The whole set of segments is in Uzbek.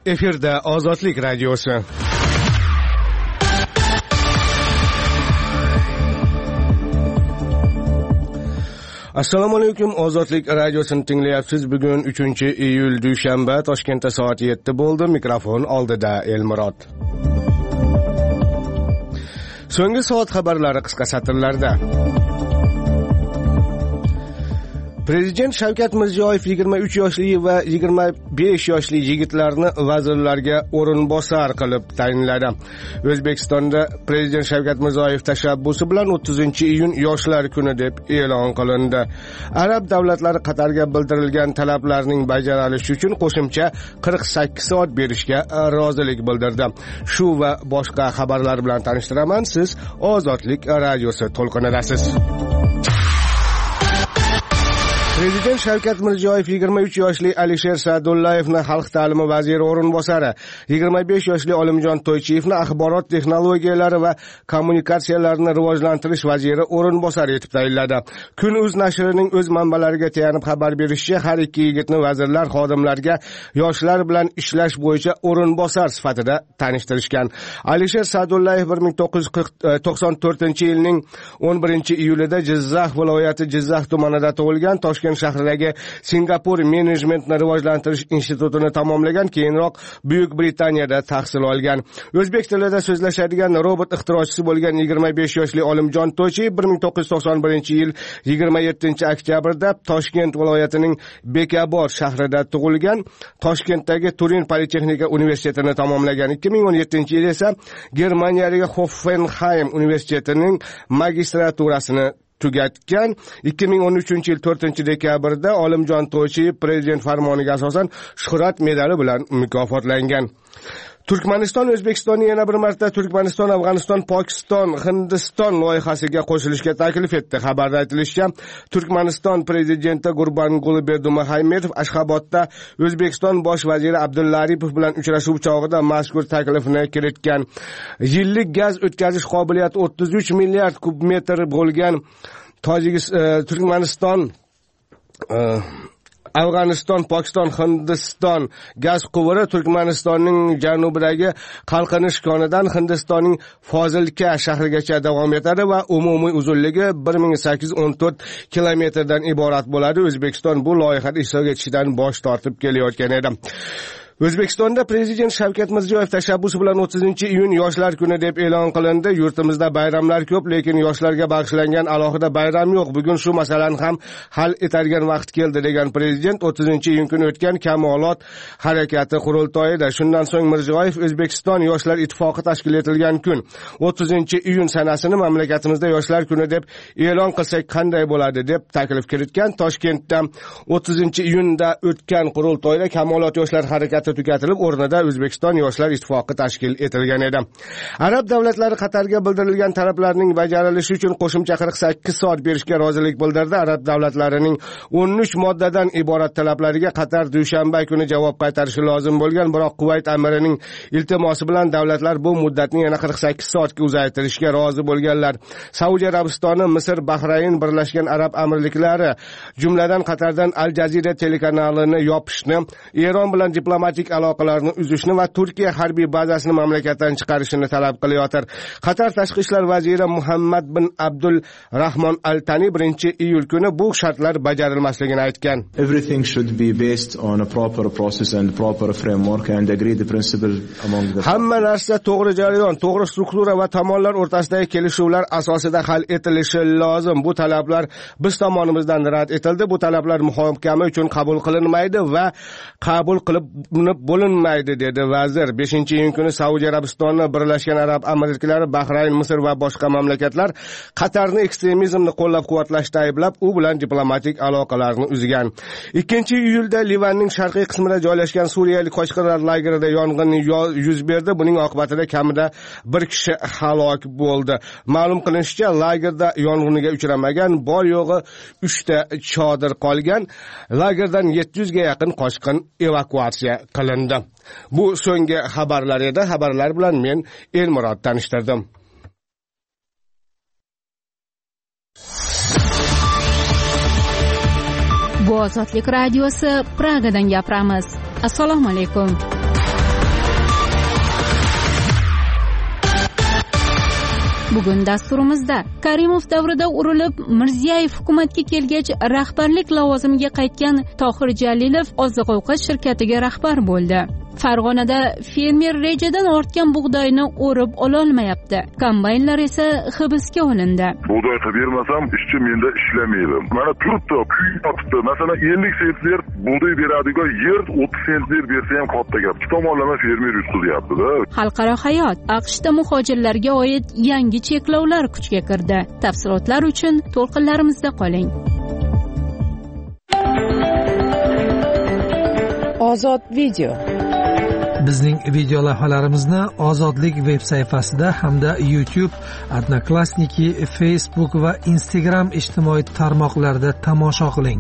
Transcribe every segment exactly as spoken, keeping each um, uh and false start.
Efirda Ozodlik radiosi. Assalomu alaykum, Ozodlik radiosini tinglayapsiz. Bugun uchinchi iyul dushanba, Toshkentda soat yetti bo'ldi. Mikrofon oldida Elmurod. So'nggi soat xabarlari qisqa satrlarda. Prezident Shavkat Mirziyoyev yigirma uch yoshli va yigirma besh yoshli yigitlarni vazirlarga o'rinbosar qilib tayinladi. O'zbekistonda Prezident Shavkat Mirziyoyev tashabbusi bilan o'ttizinchi iyun yoshlar kuni deb e'lon qilindi. Arab davlatlari Qatarga bildirilgan talablarning bajarilishi uchun qo'shimcha qirq sakkiz soat berishga rozilik bildirdi. Shu va boshqa xabarlar bilan tanishtiraman. Siz Ozodlik radiosi to'lqinidasiz. Prezident Shavkat Mirziyoyev yigirma uch yoshli Alisher Sa'dullayevni xalq ta'limi vaziri o'rinbosari, yigirma besh yoshli Olimjon To'ychiyevni axborot texnologiyalari va kommunikatsiyalarni rivojlantirish vaziri o'rinbosari etib tayinladi. Kun.uz nashrining o'z manbalariga tayanib xabar berishicha, har ikki yigitni vazirlar xodimlarga yoshlar bilan ishlash bo'yicha o'rinbosar sifatida tanishtirishgan. Alisher Sa'dullayev bir ming to'qqiz yuz to'qson to'rtinchi yilning o'n birinchi iyulida Jizzax viloyati Jizzax tumanida tug'ilgan. Toshkent shahridagi Singapur menejmentni rivojlantirish institutini tamomlagan, keyinroq Buyuk Britaniyada tahsil olgan. O'zbek tilida so'zlashadigan robot ixtirochisi bo'lgan yigirma besh yoshli Olimjon To'ychiyev bir ming to'qqiz yuz to'qson birinchi yil yigirma yettinchi oktyabrda Toshkent viloyatining Bekobod shahrida tug'ilgan. Toshkentdagi Turin Politexnika universitetini tamomlagan. ikki ming o'n yettinchi yil esa Germaniyadagi Hoffenheim universitetining magistraturasini tugatgan. ikki ming o'n uchinchi yil to'rtinchi dekabrda Olimjon To'ychiyev prezident farmoniga asosan Shuhrat medali bilan mukofotlangan. Turkmaniston O'zbekistonni yana bir marta Turkmaniston, Afg'oniston, Pokiston, Hindiston loyihasiga qo'shilishga taklif etdi. Xabarda aytilishicha, Turkmaniston prezidenti Gurbanguli Berdimuhamedov Ashxobodda O'zbekiston bosh vaziri Abdulla Aripov bilan uchrashuv chog'ida mazkur taklifni kiritgan. Yillik gaz o'tkazish qobiliyati o'ttiz uch milliard kub metr bo'lgan Tojikiston, Turkmaniston, Afg'oniston, Pokiston, Hindiston gaz quvuri Turkmanistonning janubidagi Qalqinish konidan Hindistonning Fozilka shahrigacha davom etadi va umumiy uzunligi bir ming sakkiz yuz o'n to'rt kilometrdan iborat bo'ladi. O'zbekiston bu loyihani ishga tushishdan bosh tortib kelayotgan edi. O'zbekistonda Prezident Shavkat Mirziyoyev tashabbusi bilan o'ttizinchi iyun yoshlar kuni deb e'lon qilindi. Yurtimizda bayramlar ko'p, lekin yoshlarga bag'ishlangan alohida bayram yo'q. Bugun shu masalani ham hal etadigan vaqt keldi degan Prezident o'ttizinchi iyun kuni o'tgan Kamolot harakati qurultoyida. Shundan so'ng Mirziyoyev O'zbekiston yoshlar ittifoqi tashkil etilgan kun o'ttizinchi iyun sanasini mamlakatimizda yoshlar kuni deb e'lon qilsak qanday bo'ladi deb taklif kiritgan. Toshkentda o'ttizinchi iyunda o'tgan qurultoyda Kamolot yoshlar harakati tugatilib, o'rnida O'zbekiston yoshlar ittifoqi tashkil etilgan edi. Arab davlatlari Qatarga bildirilgan talablarning bajarilishi uchun qo'shimcha qirq sakkiz soat berishga rozilik bildirdi. Arab davlatlarining o'n uch moddadan iborat talablariga Qatar dushanba kuni javob qaytarishi lozim bo'lgan, biroq Kuvayt amirining iltimosi bilan davlatlar bu muddatni yana qirq sakkiz soatga uzaytirishga rozi bo'lganlar. Saudiya Arabistoni, Misr, Bahrayn, Birlashgan Arab Amirliklari, jumladan Qatardan Al Jazeera telekanalini yopishni, Eron bilan diplomatik aloqalarni uzishni va Turkiya harbiy bazasini mamlakatdan chiqarishni talab qilayotir. Qatar tashqi ishlar vaziri Muhammad bin Abdul Rahmon Al Tani birinchi iyul kuni bu shartlar bajarilmasligini aytgan. Everything should be based on a proper process and proper framework and agreed principle among the Hamma narsa to'g'ri jarayon, to'g'ri struktura va tomonlar o'rtasidagi kelishuvlar asosida hal etilishi lozim. Bu talablar biz tomonimizdan rad etildi. Bu talablar muhokama uchun qabul qilinmaydi va qabul qilib bo'linmaydi dedi vazir. beshinchi iyun kuni Saudiya Arabistoni, Birlashgan Arab Amirliklari, Bahrayn, Misr va boshqa mamlakatlar Qatarni ekstremizmni qo'llab-quvvatlashda ayblab, u bilan diplomatik aloqalarni uzgan. ikkinchi iyulda Livanning sharqiy qismida joylashgan suriyalik qochqinlar lagerida yong'in yuz berdi. Buning oqibatida kamida bir kishi halok bo'ldi. Ma'lum qilinishicha, lagerda yong'inga uchramagan, bor yo'g'i uchta chodir qolgan. Lagerdan yetti yuzga yaqin qochqin evakuatsiya qilindi. Bu so'nggi xabarlar edi. Xabarlar bilan men Elmurod tanishtirdim. Bu Ozodlik radiosi Pragadan gapiramiz. Assalomu alaykum. Bugun dasturimizda Karimov davrida urilib Mirziyoyev hukumatga kelgach rahbarlik lavozimiga qaytgan Tohir Jalilov oziq-ovqat shirkatiga rahbar bo'ldi. Farg'onada fermer rejadan ortgan bug'doyni o'rib ololmayapti. Kombaynlar esa hibsga olindi. Bug'doy qilib bermasam, ishchi menda ishlamaydi. Mana turibdi, kuyib masalan ellik sent ber bug'doy beradigan yer o'ttiz sent ber bersa ham katta gap. Ikki tomonlama fermer yutqizyapti-da. Xalqaro hayot. AQShda muhojirlarga oid yangi cheklovlar kuchga kirdi. Tafsilotlar uchun to'lqinlarimizda qoling. Ozod video. Bizning video lavhalarimizni Ozodlik veb sayfasida hamda YouTube, Odnoklassniki, Facebook va Instagram ijtimoiy tarmoqlarida tomosha qiling.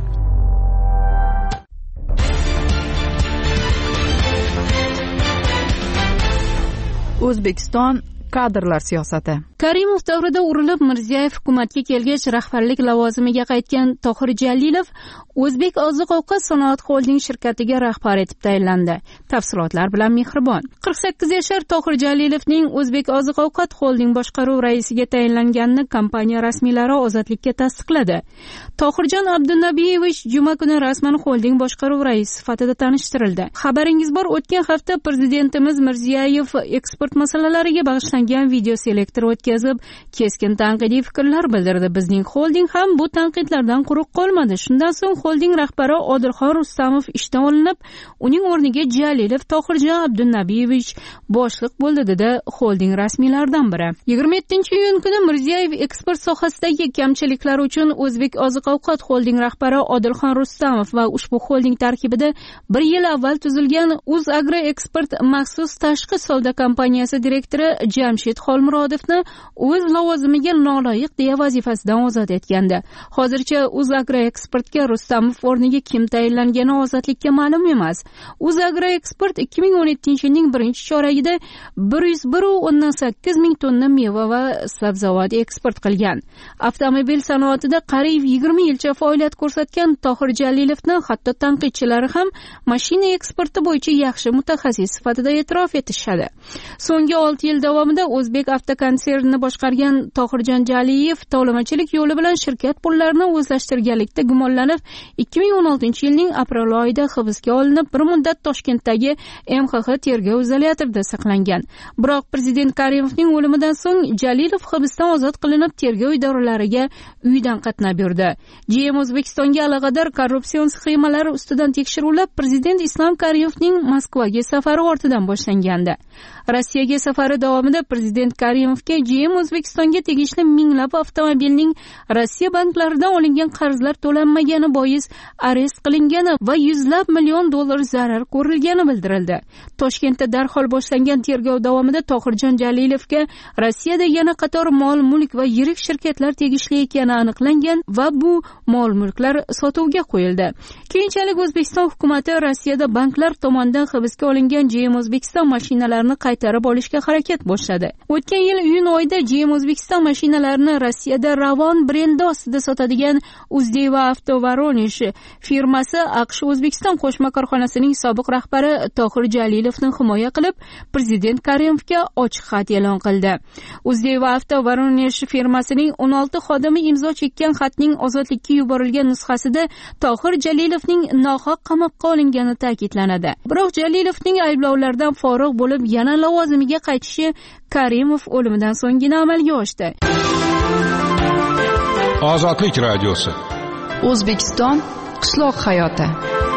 O'zbekiston kadrlar siyosati. Karimov davrida urilib Mirziyoyev hukumatga kelgach rahbarlik lavozimiga qaytgan Tohir Jalilov O'zbek oziq-ovqat sanoat xolding shirkatiga rahbar etib tayinlandi. Tafsilotlar bilan Mehribon. qirq sakkiz yashar Tohir Jalilovning O'zbek oziq-ovqat xolding boshqaruv raisiga tayinlanganini kompaniya rasmiylari Ozodlikka tasdiqladi. Tohirjon Abdunabiyevich juma kuni rasman xolding boshqaruv raisi sifatida tanishtirildi. Xabaringiz bor, o'tgan hafta prezidentimiz Mirziyoyev eksport masalalariga bag'ishlangan video selektor o'tkazib, keskin tanqidiy fikrlar bildirdi. Bizning xolding ham bu tanqidlardan quruq qolmadi. Shundan so'ng xolding rahbari Odilxon Rustamov ishdan olinib, uning o'rniga Jalilov Tohirjon Abdunabiyevich boshliq bo'ldi, dedi xolding rasmiylaridan biri. yigirma yettinchi iyun kuni Mirziyoyev eksport sohasidagi kamchiliklar uchun O'zbek oziq-ovqat xolding rahbari Odilxon Rustamov va ushbu xolding tarkibida bir yil avval tuzilgan O'zagro Eksport maxsus tashqi savdo kompaniyasi direktori Jamshid Xolmurodovni o'z lavozimiga noloyiq deya vazifasidan ozod etgandi. Hozircha O'zagro Eksportga Rustamov o'rniga kim tayinlangani Ozodlikka ma'lum emas. O'zagro Eksport ikki ming o'n yettinchi yilning birinchi choragida bir yuz bir nuqta o'ndan sakkiz ming tonna meva va sabzavot eksport qilgan. Avtomobil sanoatida qariyb yigirma yilcha faoliyat ko'rsatgan Tohir Jalilovni hatto tanqidchilari ham mashina eksporti bo'yicha yaxshi mutaxassis sifatida e'tirof etishadi. So'nggi olti yil davomida O'zbek avtokonsernini boshqargan Tohirjon Jaliyev tovlamachilik yo'li bilan shirkat pullarini o'zlashtirganlikda gumonlanib, ikki ming o'n oltinchi yilning aprel oyida hibsga olinib, bir muddat Toshkentdagi M X X tergov izolyatorida saqlangan. Biroq prezident Karimovning o'limidan so'ng Jalilov hibsdan ozod qilinib, tergov idoralariga uydan qatnab yurdi. G M O'zbekistonga aloqador korrupsion sxemalar ustidan tekshiruvlar prezident Islom Karimovning Moskvaga safari ortidan boshlangandi. Rossiyaga safari davomida prezident Karimovga G M O'zbekistonga tegishli minglab avtomobilning Rossiya banklaridan olingan qarzlar to'lanmagani bois arest qilingani va yuzlab million dollar zarar ko'rilgani bildirildi. Toshkentda darhol boshlangan tergov davomida Tohirjon Jalilovga Rossiyada yana qator mol-mulk va yirik shirkatlar tegishli ekani aniqlangan va bu mol-mulklar sotuvga qo'yildi. Keyinchalik O'zbekiston hukumatı Rossiyada banklar tomonidan hibsga olingan G M O'zbekiston mashinalarini qaytarib olishga harakat boshladi. O'tgan yil iyun oyida G M O'zbekiston mashinalarini Rossiyada Ravon brendi ostida sotadigan Uzdeva Avto Voronezh firmasi AQSh O'zbekiston qo'shma korxonasining sobiq rahbari Tohir Jalilovni himoya qilib, prezident Karimovga ochiq xat e'lon qildi. Uzdeva Avto Voronezh firmasining o'n olti xodimi imzo chekkan xatning ozodlikka yuborilgan nusxasida Tohir Jalilovning nohaq qamoqqa olingani ta'kidlanadi. Biroq Jalilovning ayblovlardan forig' bo'lib, yana lavozimiga qaytishi Karimov o'limidan so'nggina amalga oshdi. Ozodlik radiosi. O'zbekiston qishloq hayoti.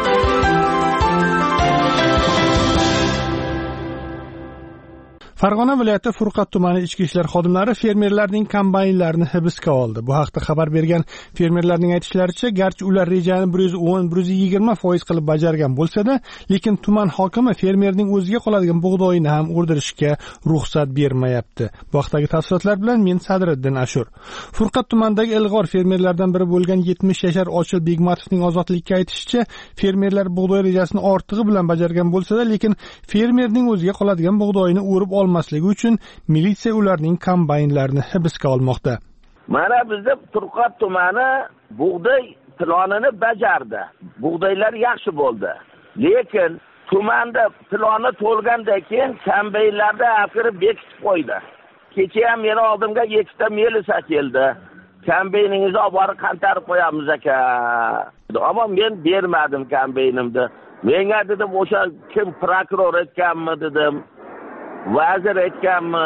Farg'ona viloyati Furqat tumani ichki ishlar xodimlari fermerlarning kombaynlarini hibsga oldi. Bu haqda xabar bergan fermerlarning aytishlaricha, garchi ular rejani bir yuz o'n bir yuz yigirma foiz qilib bajargan bo'lsa-da, lekin tuman hokimi fermerning o'ziga qoladigan bug'doyini ham o'rdirishga ruxsat bermayapti. Bu haqdagi tafsilotlar bilan men Sadriddin Ashur. Furqat tumanidagi ilg'or fermerlardan biri bo'lgan yetmish yashar Ochil Begmatovning Ozodlikka aytishicha, fermerlar bug'doy rejasini ortig'i bilan bajargan bo'lsa-da, lekin fermerning o'ziga qoladigan bug'doyini o'rib olmasligi uchun militsiya ularning kombaynlarini hibsga olmoqda. Mana bizda Furqat tumani bug'doy planini bajardi. Bug'doylar yaxshi bo'ldi. Lekin tumanda plani to'lgandan keyin kombaynlarda askari bekitib qo'ydi. kecha ham meni oldimga ikkita Melisa keldi. Kambayningizni olib borib qantarib qo'yamiz aka. Ammo men bermadim kambaynimni. Menga dedim o'sha kim prokuror aytganmi dedim. Vazir aytganmi?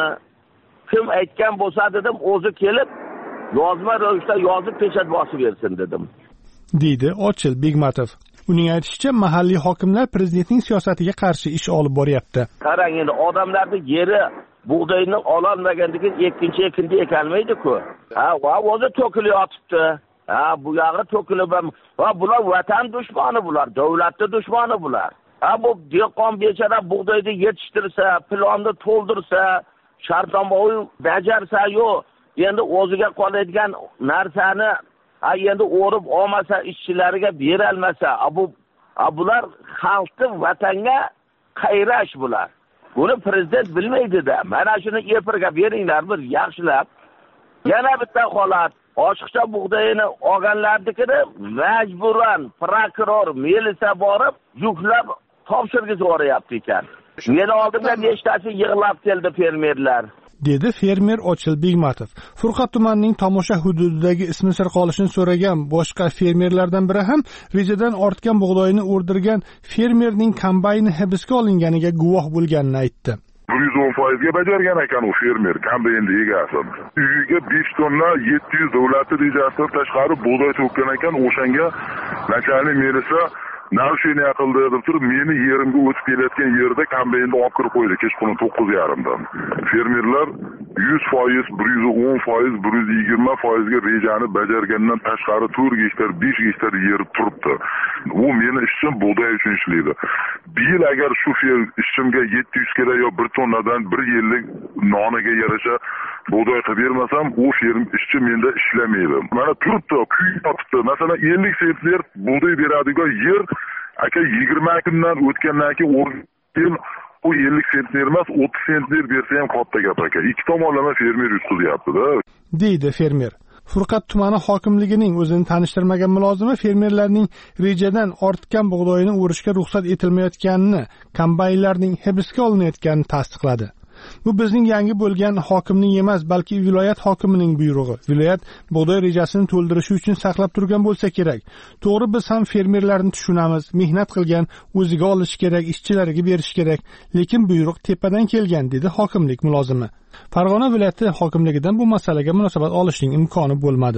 Kim aytgan bo'lsa dedim, o'zi kelib yozma ravishda yozib pechat bosib bersin dedim. deydi Ochil Begmatov. Uning aytishicha, mahalliy hokimlar prezidentning siyosatiga qarshi ish olib boryapti. Qarang endi odamlarning yeri bug'doyni ololmaganligi ikkinchi ekinda ekanmaydi-ku. Ha, va o'zi to'kilyotibdi. Ha, bu yog'i to'kilib ham, va bular vatan dushmani bular, davlatning dushmani bular. Ha, bu dehqon bechara bug'doyni yetishtirsa, plonni to'ldirsa, shartnomani bajarsa, yo'q, endi o'ziga qoladigan narsani ha endi o'rib olmasa, ishchilariga bera olmasa, bu bular xalqni vatanga qayrash bular. Buni prezident bilmaydi-da. Mana shuni efirga beringlar bir yaxshilab. Yana bitta holat, oshiqcha bug'doyini olganlarnikini majburan prokuror Melisa borib, yuklab topshirgizib yuboryapti ekan. Meni oldimga nechtasi yig'lab keldi fermerlar. dedi fermer Ochil Begmatov. Furqat tumanining Tomosha hududidagi ismi sir qolishini so'ragan boshqa fermerlardan biri ham rejadan ortgan bug'doyini o'rdirgan fermerning kombayni hibsga olinganiga guvoh bo'lganini aytdi. bir yuz o'n foiz ga bajargan ekan u fermer kombaynni egasi. Uyiga besh tonna yetti yuz davlatning rejasidan tashqari bug'doy to'kkan ekan, o'shanga nachalnik Melisa narshini qildi deb turib, meni yerimga o'tib kelayotgan yerda kombaynni olib kirib qo'ydi kechqurun to'qqiz yarim dan. Fermerlar yuz foiz, bir yuz o'n foiz, bir yuz yigirma foiz ga rejani bajargandan tashqari to'rt gektar, besh gektar yer turibdi. U meni ishchim bug'doy uchun ishlaydi. Bir yil agar shu ishchimga yetti yuz kilo yo bir tonnadan bir yillik noniga yarasha bug'doy qilib bermasam, u ferm ishchi menda ishlamaydi. Mana turibdi, kuyib masalan ellik sentner bug'doy beradigan yer aka yigirma kundan o'tgandan keyin u ellik sentner emas, o'ttiz sentner bersa ham katta gap aka. Ikki tomonlama fermer yutqizyapti-da, deydi fermer. Furqat tumani hokimligining o'zini tanishtirmagan mulozimi fermerlarning rejadan ortgan bug'doyini o'rishga ruxsat etilmayotganini, kombaynlarning hibsga olinayotganini tasdiqladi. Bu bizning yangi bo'lgan hokimning emas, balki viloyat hokimining buyrug'i. Viloyat bug'doy rejasini to'ldirishi uchun saqlab turgan bo'lsa kerak. To'g'ri, biz ham fermerlarni tushunamiz, mehnat qilgan, o'ziga olish kerak, ishchilariga berish kerak, lekin buyruq tepadan kelgan, dedi hokimlik mulozimi. Farg'ona viloyati hokimligidan bu masalaga munosabat olishning imkoni bo'lmadi.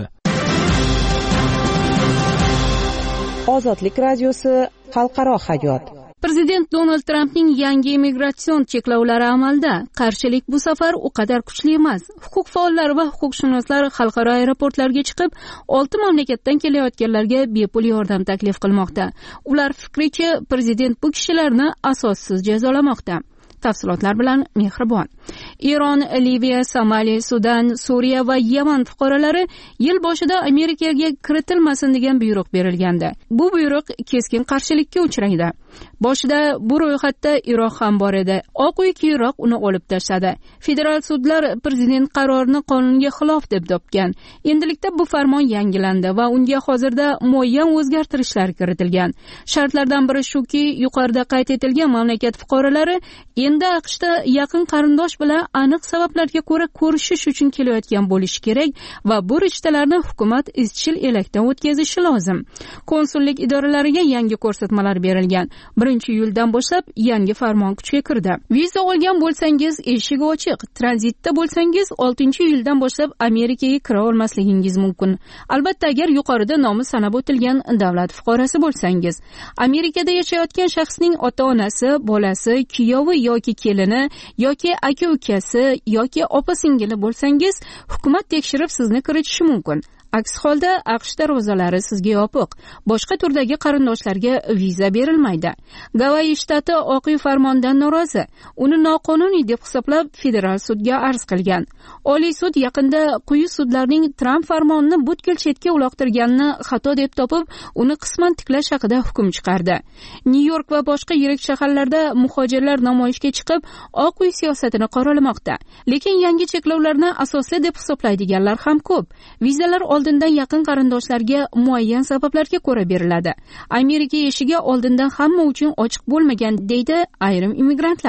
Ozodlik radiosi xalqaro hayot. Prezident Donald Trampning yangi immigratsion cheklovlari amalda. Qarshilik bu safar u qadar kuchli emas. Huquq faollari va huquqshunoslar xalqaro aeroportlarga chiqib, olti mamlakatdan kelayotganlarga bepul yordam taklif qilmoqda. Ular fikricha, prezident bu kishilarni asossiz jazolamoqda. Tafsilotlar bilan Mehribon. Eron, Liviya, Somali, Sudan, Suriya va Yaman fuqarolari yil boshida Amerikaga kiritilmasin degan buyruq berilgandi. Bu buyruq keskin qarshilikka uchraydi. Boshida bu ro'yxatda Iroq ham bor edi. Oq uy keyinroq uni olib tashladi. Federal sudlar prezident qarorini qonunga xilof deb topgan. Endilikda bu farmon yangilandi va unga hozirda muayyan o'zgartirishlar kiritilgan. Shartlardan biri shuki, yuqorida qayd etilgan mamlakat fuqarolari endi AQShda yaqin qarindosh bilan aniq sabablarga ko'ra ko'rishish uchun kelayotgan bo'lishi kerak va bu rishtalarni hukumat izchil elakdan o'tkazishi lozim. Konsullik idoralariga yangi ko'rsatmalar berilgan. birinchi iyuldan boshlab yangi farmon kuchga kirdi. Viza olgan bo'lsangiz eshigi ochiq. Tranzitda bo'lsangiz oltinchi iyuldan boshlab Amerikaga kira olmasligingiz mumkin. Albatta agar yuqorida nomi sanab o'tilgan davlat fuqarosi bo'lsangiz. Amerikada yashayotgan shaxsning ota-onasi, bolasi, kuyovi yoki kelini yoki aka-ukasi yoki opa-singili bo'lsangiz, hukumat tekshirib sizni kiritishi mumkin. Aks holda AQSh darvozalari sizga yopiq. Boshqa turdagi qarindoshlarga viza berilmaydi. Gavayi shtati Oq uy farmondan norozi. Uni noqonuniy deb hisoblab federal sudga arz qilgan. Oliy sud yaqinda quyi sudlarning Trump farmonini butkul chetga uloqtirganini xato deb topib, uni qisman tiklash haqida hukm chiqardi. Nyu-York va boshqa yirik shaharlarda muhojirlar namoyishga chiqib, Oq uy siyosatini qoralamoqda. Lekin yangi cheklovlarni asosli deb hisoblaydiganlar ham ko'p. Vizalar oldindan yaqin qarindoshlarga muayyan sabablarga ko'ra beriladi. Amerika eshigi oldindan hamma uchun ochiq bo'lmagan, deydi ayrim immigrantlar.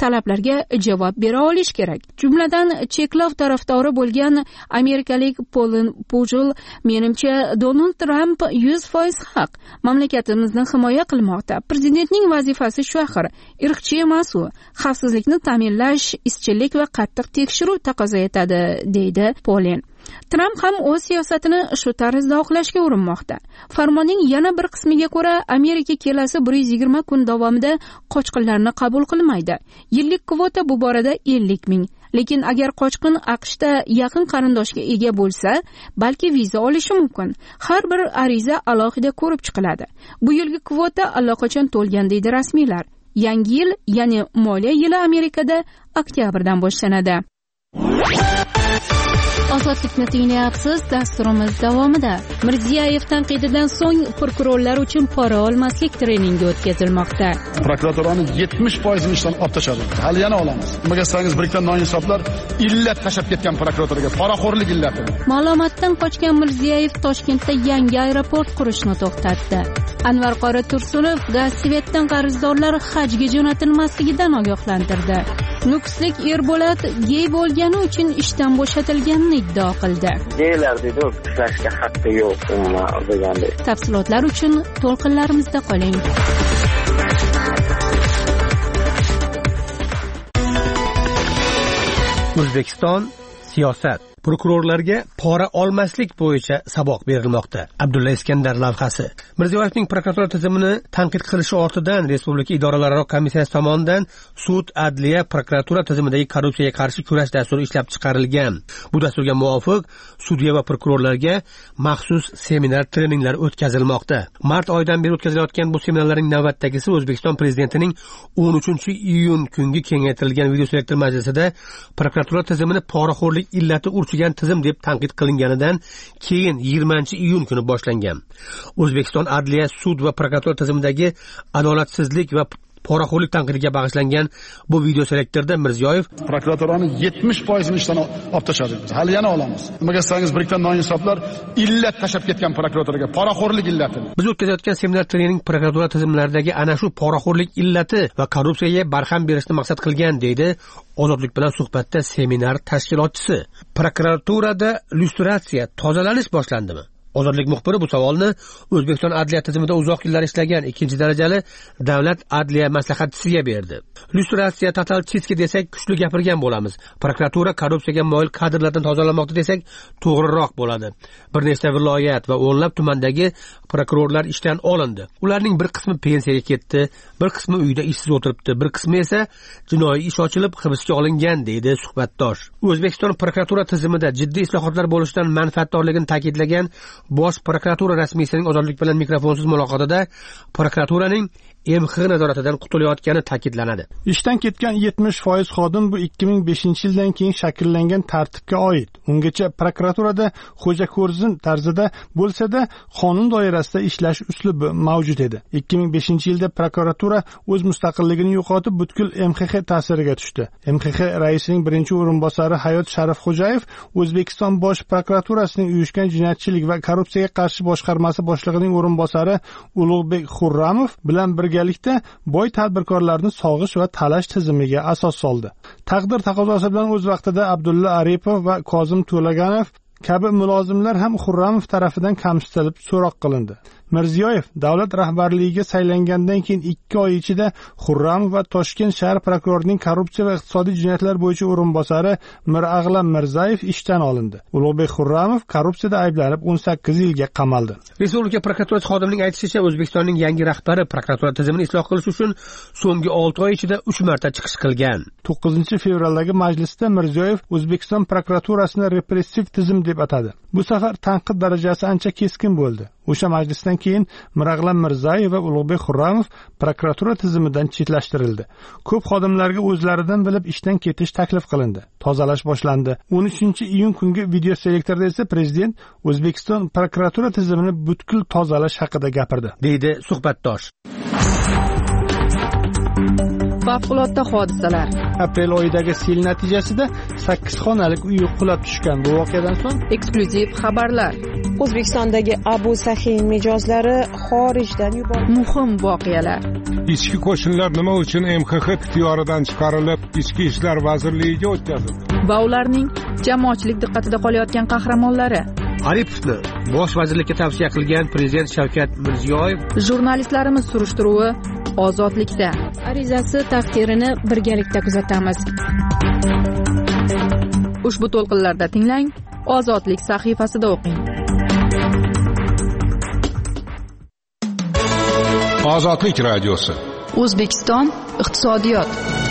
talablarga javob bera olish kerak. Jumladan cheklov tarafdori bo'lgan amerikalik Polin Pujol, menimcha Donald Trump yuz foiz haq. Mamlakatimizni himoya qilmoqda. Prezidentning vazifasi shu axir. Irqchi emas u. Xavfsizlikni ta'minlash, izchillik va qattiq tekshiruv taqozo etadi, deydi Polin. Trump ham o'z siyosatini shu tarzda oqlashga urinmoqda. Farmonning yana bir qismiga ko'ra, Amerika kelasi bir yuz yigirma kun davomida qochqinlarni qabul qilmaydi. Yillik kvota bu borada ellik ming. Lekin agar qochqin AQShda yaqin qarindoshga ega bo'lsa, balki viza olishi mumkin. Har bir ariza alohida ko'rib chiqiladi. Bu yilgi kvota allaqachon to'lgan, deydi rasmiylar. Yangi yil, ya'ni moliya yili Amerikada oktyabrdan boshlanadi. Ozodlikni tinglayapsiz. Dasturimiz davomida Mirziyoyev tanqididan so'ng prokurorlar uchun pora olmaslik treningi o'tkazilmoqda. Prokuraturani yetmish foiz ishdan olib tashladi. Hali yana olamiz. Nimaga desangiz, birikdan noinsoblar illat tashab ketgan prokuraturaga, poraxo'rlik illati. Ma'lumotdan qochgan Mirziyoyev Toshkentda yangi aeroport qurishni to'xtatdi. Anvar Qori Tursunov Gazsivetdan qarzdorlar hajga jo'natilmasligidan ogohlantirdi. Nukuslik Erbolat gey bo'lgani uchun ishdan bo'shatilganini iddao qildi. Geylar dedi, ishlashga haqqi yo'q umuman degandek. Tafsilotlar uchun to'lqinlarimizda qoling. O'zbekiston siyosat. Prokurorlarga pora olmaslik bo'yicha saboq berilmoqda. Abdulla Iskandar lavhasi. Mirziyoyevning prokuratura tizimini tanqid qilishi ortidan Respublika idoralararo komissiyasi tomonidan sud, adliya, prokuratura tizimidagi korrupsiyaga qarshi kurash dasturi ishlab chiqarilgan. Bu dasturga muvofiq sudya va prokurorlarga maxsus seminar, treninglar o'tkazilmoqda. Mart oyidan beri o'tkazilayotgan bu seminarlarning navbatdagisi O'zbekiston prezidentining o'n uchinchi iyun kungi kengaytirilgan videoselektor majlisida prokuratura tizimini poraxo'rlik illati urchigan tizim deb tanqid qilinganidan keyin yigirmanchi iyun kuni boshlangan. O'zbekiston adliya, sud va prokuratura tizimidagi adolatsizlik va poraxo'rlik tanqidiga bag'ishlangan bu video selektorda Mirziyoyev prokuraturani yetmish foiz ishdan olib tashladi. Hali yana olamiz. Nimaga desangiz, birikdan noinsoblar illat tashab ketgan prokuraturaga, poraxo'rlik illati. Biz o'tkazayotgan seminar trening prokuratura tizimlaridagi ana shu poraxo'rlik illati va korrupsiyaga barham berishni maqsad qilgan, deydi Ozodlik bilan suhbatda seminar tashkilotchisi. Prokuraturada lyustratsiya, tozalanish boshlandimi? Ozodlik muxbiri bu savolni O'zbekiston adliya tizimida uzoq yillar ishlagan ikkinchi darajali davlat adliya maslahatchisiga berdi. Lyustratsiya, total chistki desak kuchli gapirgan bo'lamiz. Prokuratura korrupsiyaga moyil kadrlardan tozalamoqda desak to'g'riroq bo'ladi. Bir nechta viloyat va o'nlab tumandagi prokurorlar ishdan olindi. Ularning bir qismi pensiyaga ketdi, bir qismi uyda ishsiz o'tiribdi, bir qismi esa jinoiy ish ochilib hibsga olingan, deydi suhbatdosh. O'zbekiston prokuratura tizimida jiddiy islohotlar bo'lishidan manfaatdorligini ta'kidlagan Bosh prokuratura rasmiysining Ozodlik bilan mikrofonsiz muloqotida prokuraturaning M X nazoratidan qutulayotgani ta'kidlanadi. Ishdan ketgan yetmish foiz xodim bu ikki ming beshinchi yildan keyin shakllangan tartibga oid. Ungacha prokuraturada xo'ja-ko'rzin tarzida bo'lsa-da, qonun doirasida ishlash uslubi mavjud edi. ikki ming beshinchi yilda prokuratura o'z mustaqilligini yo'qotib, butkul M X X ta'siriga tushdi. M X X raisining birinchi o'rinbosari Hayot Sharifxo'jayev O'zbekiston Bosh prokuraturasining uyushgan jinoyatchilik va korrupsiyaga qarshi boshqarmasi boshlig'ining o'rinbosari Ulug'bek Xurramov bilan birgalikda boy tadbirkorlarni sog'ish va talash tizimiga asos soldi. Taqdir taqozosi bilan o'z vaqtida Abdulla Aripov va Kozim To'laganov kabi mulozimlar ham Xurramov tarafidan kamsitilib so'roq qilindi. Mirziyoyev davlat rahbarligiga saylangandan keyin ikki oy ichida Xurramov va Toshkent shahar prokurorining korrupsiya va iqtisodiy jinoyatlar bo'yicha o'rinbosari Mirag'lam Mirzayev ishdan olindi. Ulug'bek Xurramov korrupsiyada ayblanib o'n sakkiz yilga qamaldi. Respublika prokuraturasi xodimining aytishicha, O'zbekistonning yangi rahbari prokuratura tizimini isloh qilish uchun so'nggi olti oy ichida uch marta chiqish qilgan. to'qqizinchi fevraldagi majlisda Mirziyoyev O'zbekiston prokuraturasini repressiv tizim deb atadi. Bu safar tanqid darajasi ancha keskin bo'ldi. O'sha majlisdan keyin Mirag'lam Mirzayev va Ulug'bek Xurramov prokuratura tizimidan chetlashtirildi. Ko'p xodimlarga o'zlaridan bilib ishdan ketish taklif qilindi. Tozalash boshlandi. o'n uchinchi iyun kungi video selektorda esa prezident O'zbekiston prokuratura tizimini butkul tozalash haqida gapirdi, deydi suhbatdosh. Favqulodda hodisalar. Aprel oyidagi sel natijasida sakkiz xonalik uy qulab tushgan. Bu voqeadan so'ng eksklyuziv xabarlar. O'zbekistondagi Abu Sahiy mijozlari xorijdan yuborildi. Muhim voqealar. Ichki qo'shinlar nima uchun M X X ixtiyoridan chiqarilib, Ichki ishlar vazirligiga o'tkazildi? Va ularning jamoatchilik diqqatida qolayotgan qahramonlari. Aripovni bosh vazirlikka tavsiya qilgan prezident Shavkat Mirziyoyev. Jurnalistlarimiz surishtiruvi ozodlikda. Arizasi taqdirini birgalikda kuzatamiz. Ushbu to'lqinlarda tinglang, Ozodlik sahifasida o'qing. Ozodlik radiosi. O'zbekiston iqtisodiyot.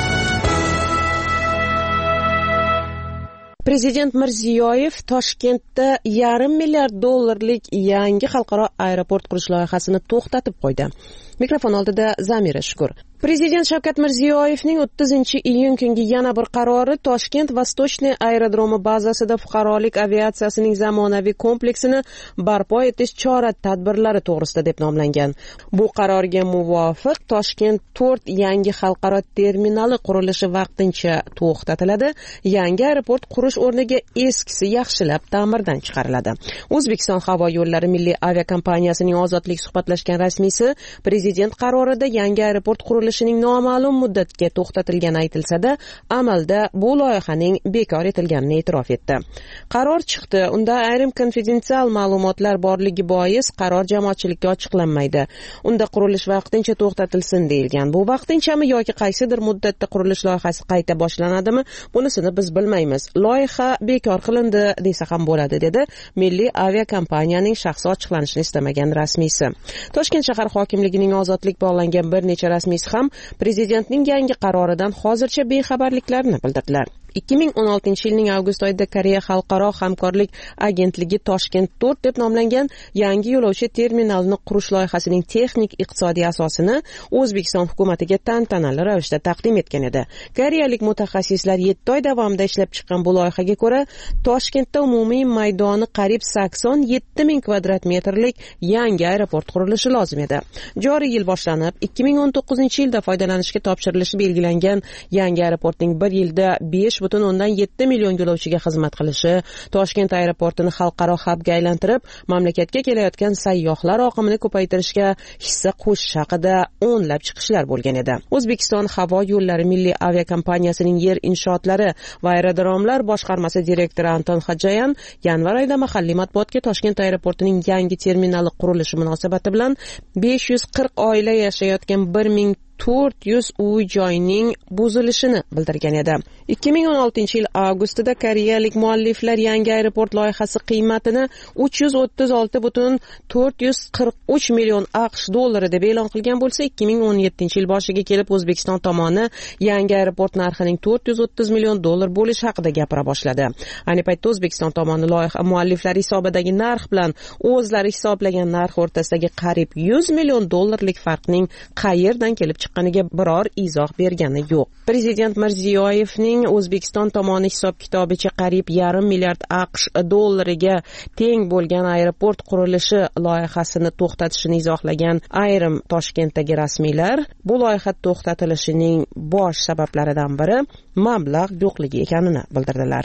Prezident Mirziyoyev Toshkentda yarim milliard dollarlik yangi xalqaro aeroport qurish loyihasini to'xtatib qo'ydi. Mikrofon oldida Zamira Shukur. Prezident Shavkat Mirziyoyevning o'ttizinchi iyun kungi yana bir qarori Toshkent Vostochniy aerodromi bazasida fuqarolik aviatsiyasining zamonaviy kompleksini barpo etish chora-tadbirlari to'g'risida deb nomlangan. Bu qarorga muvofiq Toshkent to'rt yangi xalqaro terminali qurilishi vaqtincha to'xtatiladi. Yangi aeroport qurish o'rniga eskisi yaxshilab ta'mirdan chiqariladi. O'zbekiston havo yo'llari milliy aviakompaniyasining Ozodlik suhbatlashgan rasmiysi prezident qarorida yangi aeroport qurilishi shining noma'lum muddatga to'xtatilgani aytilsa-da, amalda bu loyihaning bekor etilganini e'tirof etdi. Qaror chiqdi, unda ayrim konfidensial ma'lumotlar borligi bois qaror jamoatchilikka ochiqlanmaydi. Unda qurilish vaqtincha to'xtatilsin deyilgan. Bu vaqtinchami yoki qaysidir muddatda qurilish loyihasi qayta boshlanadimi? Bunisini biz bilmaymiz. Loyiha bekor qilindi desa ham bo'ladi, dedi milliy aviakompaniyaning shaxsi ochiqlanishini istamagan rasmiysi. Toshkent shahar hokimligining Ozodlik bog'langan bir necha rasmiysi ham prezidentning yangi qaroridan hozircha bexabarliklarini bildirdilar. ikki ming o'n oltinchi yilning avgust oyida Koreya xalqaro hamkorlik agentligi Toshkent to'rt deb nomlangan yangi yo'lovchi terminalini qurish loyihasining texnik iqtisodiy asosini O'zbekiston hukumatiga tantanali ravishda taqdim etgan edi. Koreyalik mutaxassislar yetti oy davomida ishlab chiqqan bu loyihaga ko'ra, Toshkentda umumiy maydoni qariyb sakson yetti ming kvadrat metrlik yangi aeroport qurilishi lozim edi. Joriy yil boshlanib, ikki ming o'n to'qqizinchi yilda foydalanishga topshirilishi belgilangan yangi aeroportning bir yilda besh butun o'ndan yetti million yo'lovchiga xizmat qilishi, Toshkent aeroportini xalqaro hubga aylantirib, mamlakatga kelayotgan sayyohlar oqimini ko'paytirishga hissa qo'shish haqida o'nlab chiqishlar bo'lgan edi. O'zbekiston havo yo'llari milliy aviakompaniyasining yer inshootlari va aerodromlar boshqarmasi direktori Anton Xo'jayan yanvar oyida mahalliy matbuotga Toshkent aeroportining yangi terminali qurilishi munosabati bilan besh yuz qirq oila yashayotgan bir ming to'rt yuz uy joyning buzilishini bildirgan edi. ikki ming o'n oltinchi yil avgustida koreyalik mualliflar yangi aeroport loyihasi qiymatini uch yuz o'ttiz olti butun to'rt yuz qirq uch million AQSh dollari deb e'lon qilgan bo'lsa, ikki ming o'n yettinchi yil boshiga kelib O'zbekiston tomoni yangi aeroport narxining to'rt yuz o'ttiz million dollar bo'lishi haqida gapira boshladi. Ayni paytda O'zbekiston tomoni loyiha mualliflari hisobidagi narx bilan o'zlari hisoblagan narx o'rtasidagi qariyb yuz million dollarlik farqning qayerdan kelib chiqqaniga biror izoh bergani yo'q. Prezident Mirziyoyevning O'zbekiston tomoni hisob-kitobicha qariyb yarim milliard AQSh dollariga teng bo'lgan aeroport qurilishi loyihasini to'xtatishini izohlagan ayrim Toshkentdagi rasmiylar bu loyiha to'xtatilishining bosh sabablaridan biri mablag' yo'qligi ekanini bildirdilar.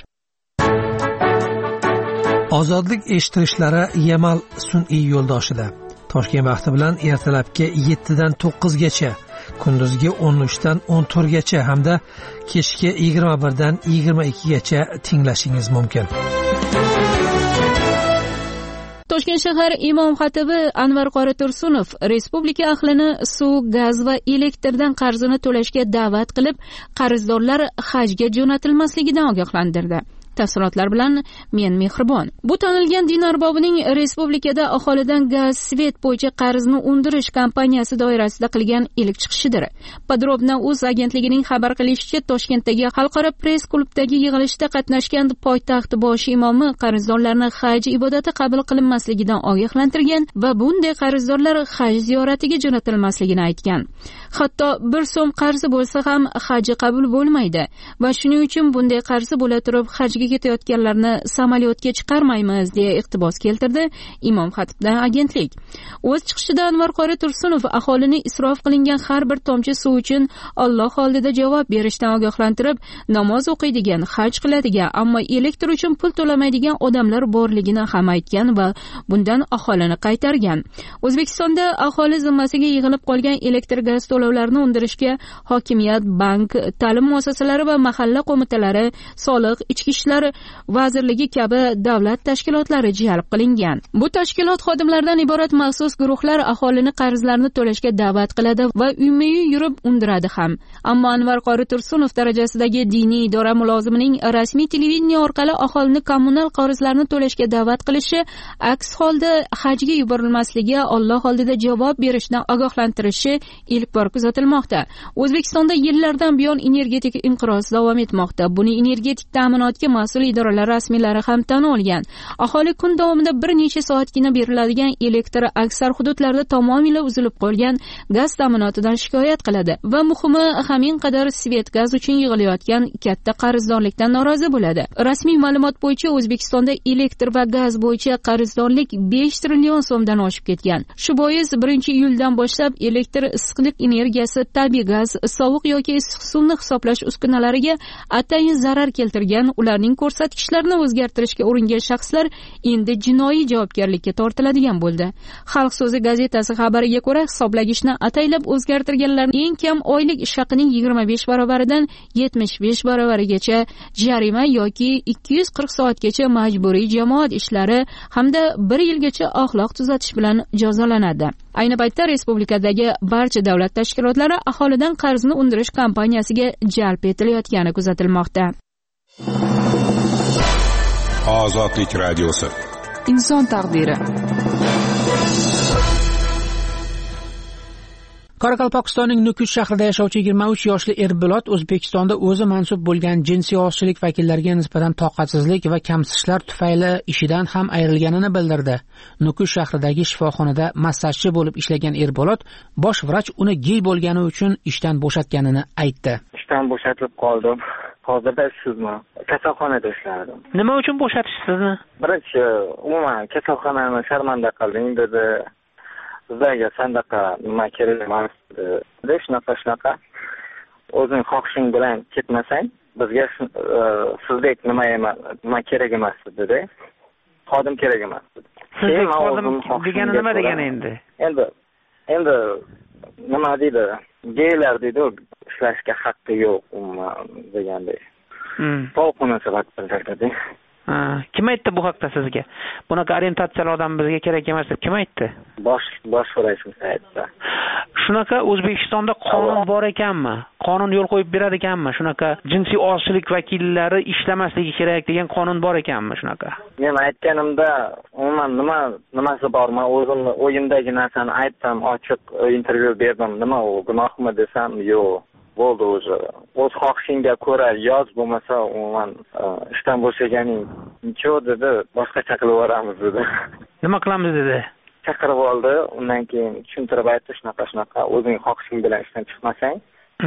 Ozodlik eshittirishlari Yamal sun'iy yo'ldoshida Toshkent vaqti bilan ertalabki yettidan to'qqizgacha, kunduzgi o'n uchdan o'n to'rtgacha hamda kechki yigirma birdan yigirma ikkigacha tinglashingiz mumkin. Toshkent shahar imom xatibi Anvar Qori Tursunov respublika ahlini suv, gaz va elektrdan qarzini to'lashga da'vat qilib, qarzdorlar hajga jo'natilmasligidan ogohlantirdi. Tafsilotlar bilan men Mehribon. Bu tanilgan din arbobining respublikada aholidan gaz, svet bo'yicha qarzni undirish kompaniyasi doirasida qilgan ilk chiqishidir. Podrobna.uz agentligining xabar qilishicha, Toshkentdagi xalqaro press klubdagi yig'ilishda qatnashgan poytaxt bosh imomi qarzdorlarni haj ibodati qabul qilinmasligidan ogohlantirgan va bunday qarzdorlar haj ziyoratiga jo'natilmasligini aytgan. Hatto bir so'm qarzi bo'lsa ham haji qabul bo'lmaydi va shuning uchun bunday qarzi bo'la turib hajga safarga ketayotganlarni samolyotga chiqarmaymiz deya iqtibos keltirdi Imom Xatibdan agentlik. O'z chiqishida Anvar qori Tursunov aholini isrof qilingan har bir tomchi suv uchun Alloh oldida javob berishdan ogohlantirib, namoz o'qiydigan, haj qiladigan, ammo elektr uchun pul to'lamaydigan odamlar borligini ham aytgan va bundan aholini qaytargan. O'zbekistonda aholi zimmasiga yig'ilib qolgan elektr gaz to'lovlarini undirishga hokimiyat, bank, ta'lim muassasalari va mahalla qo'mitalari, soliq, ichki ishlar vazirligi kabi davlat tashkilotlari jalb qilingan. Bu tashkilot xodimlaridan iborat maxsus guruhlar aholini qarzlarni to'lashga da'vat qiladi va uyma-uy yurib undiradi ham. Ammo Anvar qori Tursunov darajasidagi diniy idora mulozimining rasmiy televideniya orqali aholini kommunal qarzlarni to'lashga da'vat qilishi, aks holda hajga yuborilmasligi, Alloh oldida javob berishdan ogohlantirishi ilk bor kuzatilmoqda. O'zbekistonda yillardan buyon energetik inqiroz davom etmoqda. Buni energetik ta'minotga mas'ul idoralar rasmiylari ham tan olgan. Aholi kun davomida bir necha soatgina beriladigan elektr aksar hududlarda tamomila uzilib qolgan gaz ta'minotidan shikoyat qiladi va muhimi hamin qadar svet gaz uchun yig'ilayotgan katta qarzdorlikdan norozi bo'ladi. Rasmiy ma'lumot bo'yicha O'zbekistonda elektr va gaz bo'yicha qarzdorlik besh trillion so'mdan oshib ketgan. Shu bois birinchi iyuldan boshlab elektr, issiqlik energiyasi, tabiiy gaz, sovuq yoki issiq suvni hisoblash uskunalariga atayin zarar keltirgan, ularning ko'rsatkichlarini o'zgartirishga uringan shaxslar endi jinoiy javobgarlikka tortiladigan bo'ldi. Xalq so'zi gazetasi xabariga ko'ra, hisoblagichni ataylab o'zgartirganlarning eng kam oylik ish haqining yigirma besh baravaridan yetmish besh baravarigacha jarima yoki ikki yuz qirq soatgacha majburiy jamoat ishlari hamda bir yilgacha axloq tuzatish bilan jazolanadi. Ayni paytda respublikadagi barcha davlat tashkilotlari aholidan qarzni undirish kampaniyasiga jalb etilayotgani kuzatilmoqda. Ozodlik radiosi. Inson taqdiri. Qoraqalpog'istonning Nukus shahrida yashovchi yigirma uch yoshli Erbilot O'zbekistonda o'zi mansub bo'lgan jinsiy ozchilik vakillariga nisbatan toqatsizlik va kamsitishlar tufayli ishidan ham ayrilganini bildirdi. Nukus shahridagi shifoxonada massajchi bo'lib ishlagan Erbilot bosh vrach uni gey bo'lgani uchun ishdan bo'shatganini aytdi. Ishdan bo'shatilib qoldim. Hozirda ishsizman. Kasalxonada ishlardim. Nima uchun bo'shatish sizni? Birinchi, umuman kasalxonani sharmanda qilding dedi. Bizlarga sandaqa nima kerak emas dedi. Shunaqa shunaqa. O'zing xohishing bilan ketmasang, bizga sizdek nima emas, nima kerak emas dedi. Xodim kerak emas dedi. Sizdek xodim degani nima degani endi? Endi endi nima deydi? Geylar deydi, ishlashga haqqi yo'q umuman degandek. To'liq munosabat bildirdi. Ha, kim aytdi bu haqda sizga? Bunaqa orientatsiyalar odam bizga kerak emas deb kim aytdi? Bosh bosh vrachimiz aytdi. Shunaqa O'zbekistonda qonun bor ekanmi? Qonun yo'l qo'yib beradi ekanmi? Shunaqa jinsiy ozchilik vakillari ishlamasligi kerak degan qonun bor ekanmi shunaqa? Men aytganimda umuman nima nimasi bor? Men o'zim o'yimdagi narsani aytdim, ochiq intervyu berdim. Nima u gunohmi desam, yo'q. Bo'ldi o'zi. O'z xohishingga ko'ra yoz, bo'lmasa umuman ishdan bo'shaganing nechun dedi, boshqacha qilib yuboramiz dedi. Nima qilamiz dedi? Chaqirib oldi, undan keyin tushuntirib aytdi, shunaqa shunaqa, o'zing xohishing bilan ishdan chiqmasang,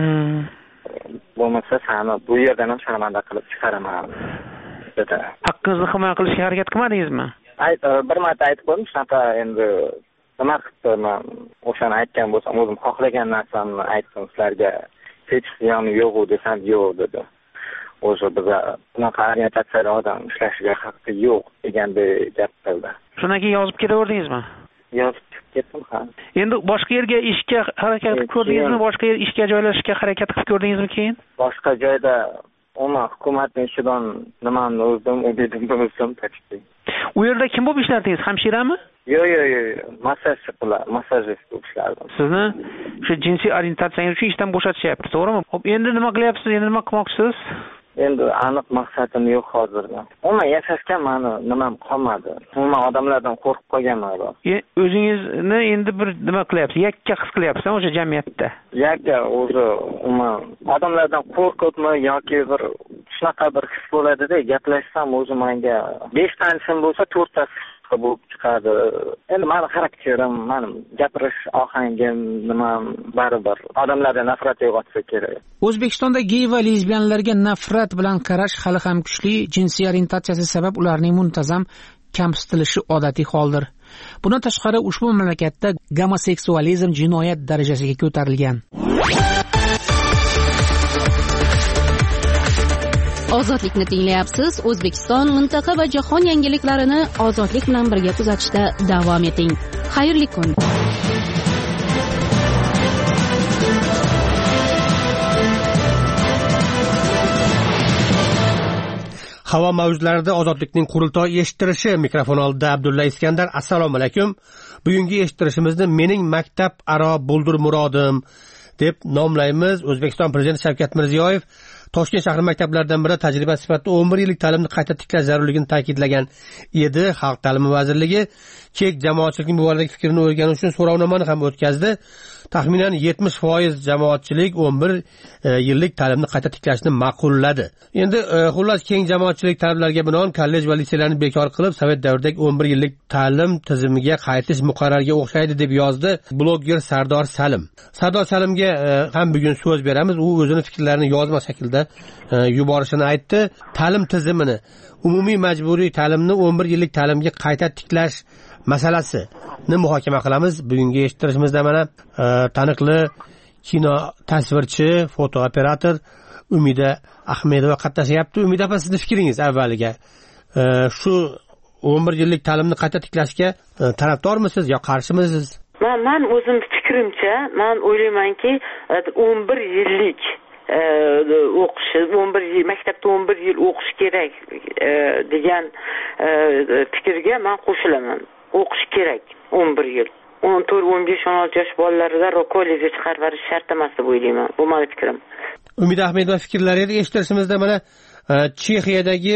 bo'lmasa seni bu yerdan ham sharmanda qilib chiqaraman dedi. Haqqingizni himoya qilishga harakat qilmadingizmi? Ayt, bir marta aytib qo'ydim, shunaqa endi nima qildim, o'shani aytgan bo'lsam, o'zim xohlagan narsamni aytdim sizlarga. Hech ziyoni yo'q desam yo'q dedi. O'zi biza bunaqa orientatsiyali odam ishlashiga haqqi yo'q degandek gap qildi. Shundan keyin yozib ketaverdingizmi? Yozib ketdim ha. Endi boshqa yerga ishga harakat qilib ko'rdingizmi? Boshqa yer ishga joylashishga harakat qilib ko'rdingizmi keyin? Boshqa joyda umuman hukumatning ishidan nimani o'zim, umidimni o'zim tashlayman. U yerda kim bo'lib ishlardingiz? Hamshirami? Yo'q, yo'q, yo'q. Massaj qilar, massajist bo'lib ishlardim. Sizni shu jinsiy orientatsiyangiz uchun ishdan bo'shatishyapti, to'g'rimi? Xo'p, endi nima qilyapsiz? Endi nima qilmoqchisiz? Endi aniq maqsadim yo'q hozirda. Umuman yashashga mani nimam qolmadi. Umuman odamlardan qo'rqib qolganman. O'zingizni endi bir nima qilyapsiz? Yakka his qilyapsiz o'sha jamiyatda. Yakka o'zi umuman odamlardan qo'rqibmi yoki bir shunaqa bir his bo'ladi-da, gaplashsam o'zi menga besh tanishim bo'lsa, to'rttasi boshqa bo'lib chiqadi. Endi mani xarakterim, mani gapirish ohangim nima baribir odamlarga nafrat uyg'otsa kerak. O'zbekistonda gey va lezbiyanlarga nafrat bilan qarash hali ham kuchli. Jinsiy orientatsiyasi sabab ularning muntazam kamsitilishi odatiy holdir. Bundan tashqari ushbu mamlakatda gomoseksualizm jinoyat darajasiga ko'tarilgan. Ozodlikni tinglayapsiz. O'zbekiston, mintaqa va jahon yangiliklarini ozodlik bilan birga kuzatishda davom eting. Xayrli kun. Havo mavjlarida ozodlikning qurultoy eshittirishi. Mikrofon oldida Abdulla Iskandar. Assalomu alaykum. Bugungi eshittirishimizni mening maktab aro buldur murodim deb nomlaymiz. O'zbekiston Prezidenti Shavkat Mirziyoyev Toshkent shahri maktablaridan biri tajriba sifatida o'n bir yillik ta'limni qayta tiklash zarurligini ta'kidlagan edi. Xalq ta'limi vazirligi kek jamoatchilikning bu boradagi fikrini o'rganish uchun so'rovnomani ham o'tkazdi. Taxminan yetmish foiz jamoatchilik o'n bir yillik ta'limni qayta tiklashni ma'qulladi. Endi xullas keng jamoatchilik talablariga binoan kollej va litseylarni bekor qilib, Sovet davridagi o'n bir yillik ta'lim tizimiga qaytish muqarrarga o'xshaydi deb yozdi bloger Sardor Salim. Sardor Salimga ham bugun so'z beramiz. U o'zini fikrlarini yozma shaklda yuborishini aytdi. Ta'lim tizimini, umumiy majburiy ta'limni o'n bir yillik ta'limga qayta tiklash masalasini muhokama qilamiz. Bugungi eshittirishimizda mana taniqli kino tasvirchi, fotooperator Umida Ahmedova qatnashyapti. Umida opa, sizning fikringiz avvaliga shu o'n bir yillik ta'limni qayta tiklashga tarafdormisiz yo qarshimisiz? Men men o'zim fikrimcha, men o'ylaymanki, o'n bir yillik o'qish, o'n bir yil maktabda o'n bir yil o'qish kerak degan fikrga men qo'shilaman. O'qish kerak o'n bir yil. o'n to'rt o'n besh o'n olti yosh bolalarida kollejga chiqarib berish shart emas deb o'ylayman. Bu mening fikrim. Umida Ahmedova fikrlarini eshittirishimizda mana Chexiyadagi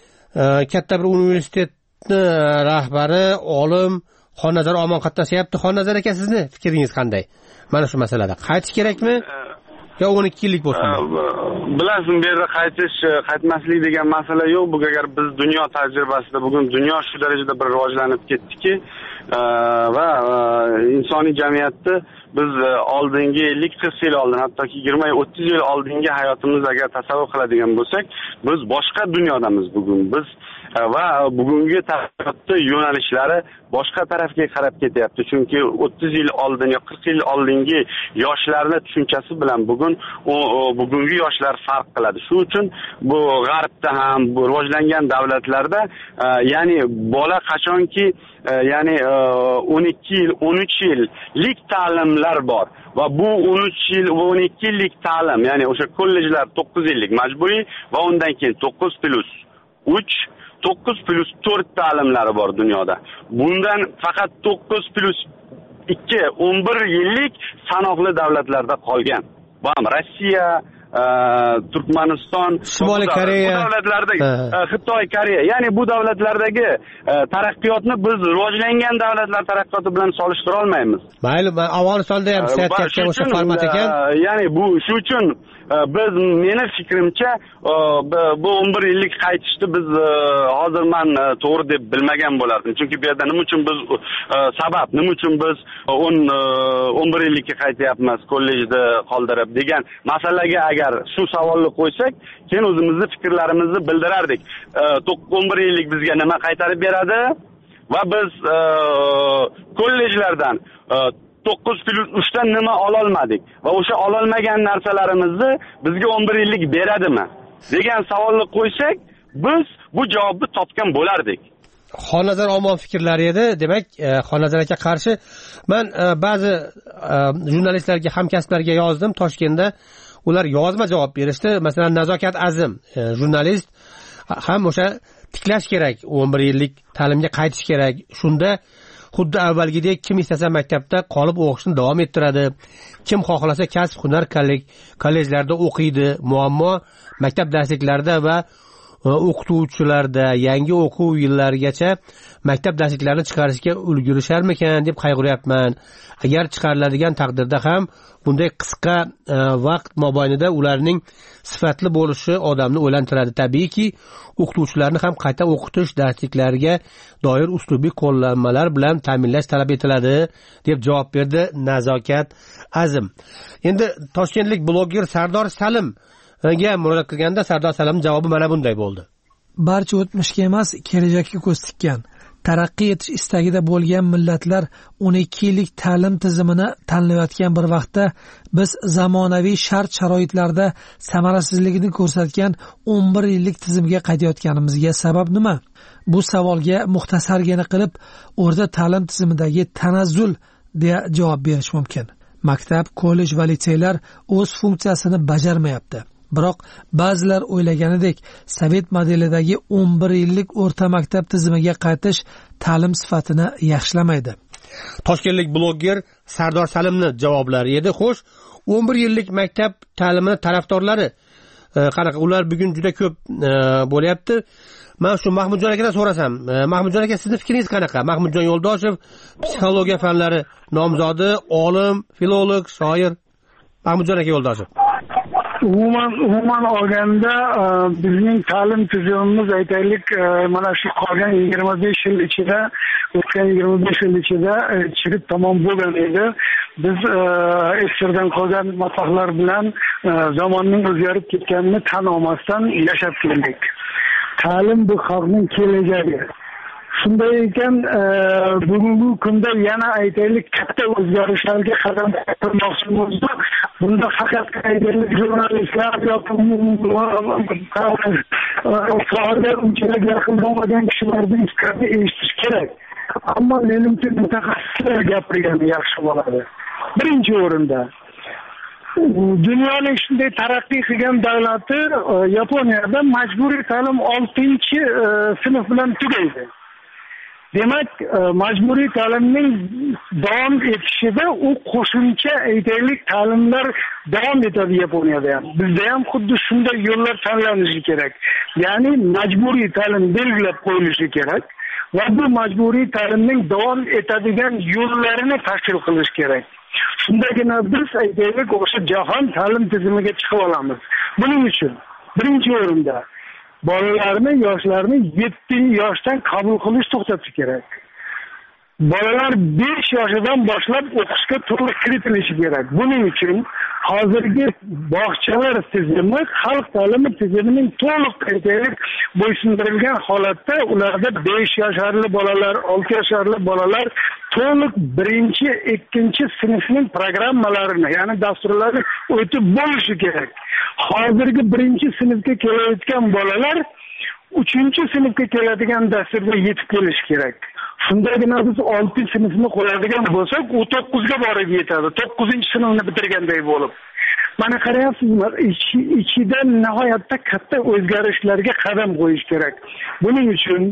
katta bir universitetni rahbari, olim Xonnazar Omon qatnashyapti. Xonnazar aka, sizning fikringiz qanday? Mana shu masalada qaytish kerakmi? Yo o'n ikki yillik bo'lsin. Bilasizmi, bu yerda qaytish, qaytmaslik degan masala yo'q. Bu agar biz dunyo tajribasida bugun dunyo shu darajada bir rivojlanib ketdiki va insoniy jamiyatda biz oldingi ellik qirq yil oldin, hattoki yigirma o'ttiz yil oldingi hayotimizni agar tasavvur qiladigan bo'lsak, biz boshqa dunyodamiz bugun. Biz va bugungi taraqqiyotda yo'nalishlari boshqa tarafga qarab ketyapti. Chunki o'ttiz yil oldin yo qirq yil oldingi yoshlarni tushunchasi bilan bugun o bugungi yoshlar farq qiladi. Shuning uchun bu g'arbda ham, bu rivojlangan davlatlarda ya'ni bola qachonki ya'ni o'n ikki yil, o'n uch yillik ta'limlar bor va bu o'n uch yil va o'n ikki yillik ta'lim, ya'ni o'sha kollejlar to'qqiz yillik majburiy va undan keyin to'qqiz plus uch, to'qqiz plus to'rt ta'limlari bor dunyoda. Bundan faqat to'qqiz plus ikki, o'n bir yillik sanoqli davlatlarda qolgan. Bu ham Rossiya, Turkmaniston, Shimoliy Koreya, bu davlatlardagi Xitoy, Koreya, ya'ni bu davlatlardagi taraqqiyotni biz rivojlangan davlatlar taraqqiyoti bilan solishtira olmaymiz. Mayli, Afg'onistonda ham siyosatga o'sha format ekan. Ya'ni bu shu uchun biz, meni fikrimcha, bu o'n bir yillik qaytishni biz hozir men to'g'ri deb bilmagan bo'lardim. Chunki bu yerda nima uchun biz sabab, nima uchun biz o'n bir yillikka qaytyapmiz kollejda qoldirib degan masalaga agar shu savolni qo'ysak, keyin o'zimizni fikrlarimizni bildirardik. o'n bir yillik bizga nima qaytarib beradi va biz kollejlardan to'qqiz plus uchdan nima ololmadik va o'sha ololmagan narsalarimizni bizga o'n bir yillik beradimi degan savolni qo'ysak, biz bu javobni topgan bo'lardik. Xonnazar Omon fikrlari edi. Demak, Xonnazar aka qarshi. Men ba'zi jurnalistlarga, hamkasblarga yozdim Toshkentda. Ular yozma javob berishdi. Masalan, Nazokat Azim jurnalist ham o'sha tiklash kerak, o'n bir yillik ta'limga qaytish kerak. Shunda xuddi avvalgidek kim istasa maktabda qolib o'qishni davom ettiradi. Kim xohlasa kasb hunar kollejlarda o'qiydi. Muammo maktab darsliklarida va o'qituvchilarda yangi o'quv yillarigacha maktab darsliklarini chiqarishga ulgurisharmikan deb qayg'uryapman. Agar chiqariladigan taqdirda ham bunday qisqa e, vaqt mobaynida ularning sifatli bo'lishi odamni o'ylantiradi. Tabiiyki, o'qituvchilarni ham qayta o'qitish darsliklariga doir uslubiy qo'llanmalar bilan ta'minlash talab etiladi deb javob berdi Nazokat Azim. Endi toshkentlik bloger Sardor Salimga murojaat qilganda Sardor Salimning javobi mana bunday bo'ldi. Barcha o'tmishga emas, kelajakka ko'z tikkan, taraqqiy etish istagida bo'lgan millatlar o'n ikki yillik ta'lim tizimini tanlayotgan bir vaqtda biz zamonaviy shart-sharoitlarda samarasizligini ko'rsatgan o'n bir yillik tizimga qaytayotganimizga sabab nima? Bu savolga muxtasargina qilib, o'rta ta'lim tizimidagi tanazzul deya javob berish mumkin. Maktab, kollej va litseylar o'z funksiyasini bajarmayapti. Biroq ba'zilar o'ylaganidek sovet modelidagi o'n bir yillik o'rta maktab tizimiga qaytish ta'lim sifatini yaxshilamaydi. Toshkentlik bloger Sardor Salimning javoblari edi. Xo'sh, o'n bir yillik maktab ta'limini tarafdorlari qanaqa? Ular bugun juda ko'p bo'lyapti. Men shu Mahmudjon akadan so'rasam, Mahmudjon aka, sizning fikringiz qanaqa? Mahmudjon Yo'ldoshev, psixologiya fanlari nomzodi, olim, filolog, shoir. Mahmudjon aka Yo'ldoshev. Umuman umuman olganda bizning ta'lim tizimimiz aytaylik mana shu qolgan yigirma besh yil ichida, o'tgan yigirma besh yil ichida chirib tamom bo'lgan edi. Biz eskirdan qolgan matohlar bilan zamonning o'zgarib ketganini tan olmasdan yashab keldik. Ta'lim bu xalqning kelajagi. Shunday ekan, bugungi kunda yana aytaylik katta o'zgarishlarga qadam qo'ymoqchi bo'lsak, bunda faqat aytaylik jurnalistlar yoki sohaga unchalik yaqin bo'lmagan kishilarning fikrini eshitish kerak. Ammo menimcha mutaxassislar gapirgani yaxshi bo'ladi. Birinchi o'rinda dunyoning shunday taraqqiy qilgan davlati Yaponiyada majburiy ta'lim oltinchi sinf bilan tugaydi. Demak, majburiy ta'limning davom etishida u qo'shimcha aytaylik ta'limlar davom etadi Yaponiyada ham. Bizda ham xuddi shunday yo'llar tanlanishi kerak. Ya'ni majburiy ta'lim belgilab qo'yilishi kerak va bu majburiy ta'limning davom etadigan yo'llarini tashkil qilish kerak. Shundagina biz aytaylik o'sha jahon ta'lim tizimiga chiqib olamiz. Buning uchun birinchi o'rinda bolalarni, yoshlarni yetti yoshdan qabul qilish to'xtatish kerak. Bolalar besh yoshidan boshlab o'qishga to'liq kiritilishi kerak. Buning uchun hozirgi bog'chalar tizimi xalq ta'limi tizimining to'liq aytaylik bo'ysundirilgan holatda ularda besh yoshli bolalar, olti yoshli bolalar to'liq birinchi, ikkinchi sinfning programmalarini, ya'ni dasturlarini o'tib bo'lishi kerak. Hozirgi birinchi sinfga kelayotgan bolalar uchinchi sinfga keladigan dasturga yetib kelish kerak. Shundagina biz oltinchi sinfni qo'yadigan bo'lsak, u to'qqizga borib yetadi. to'qqizinchi sinfni bitirganday bo'lib. Mana qarayapsizmi, ichida nihoyatda katta o'zgarishlarga qadam qo'yish kerak. Buning uchun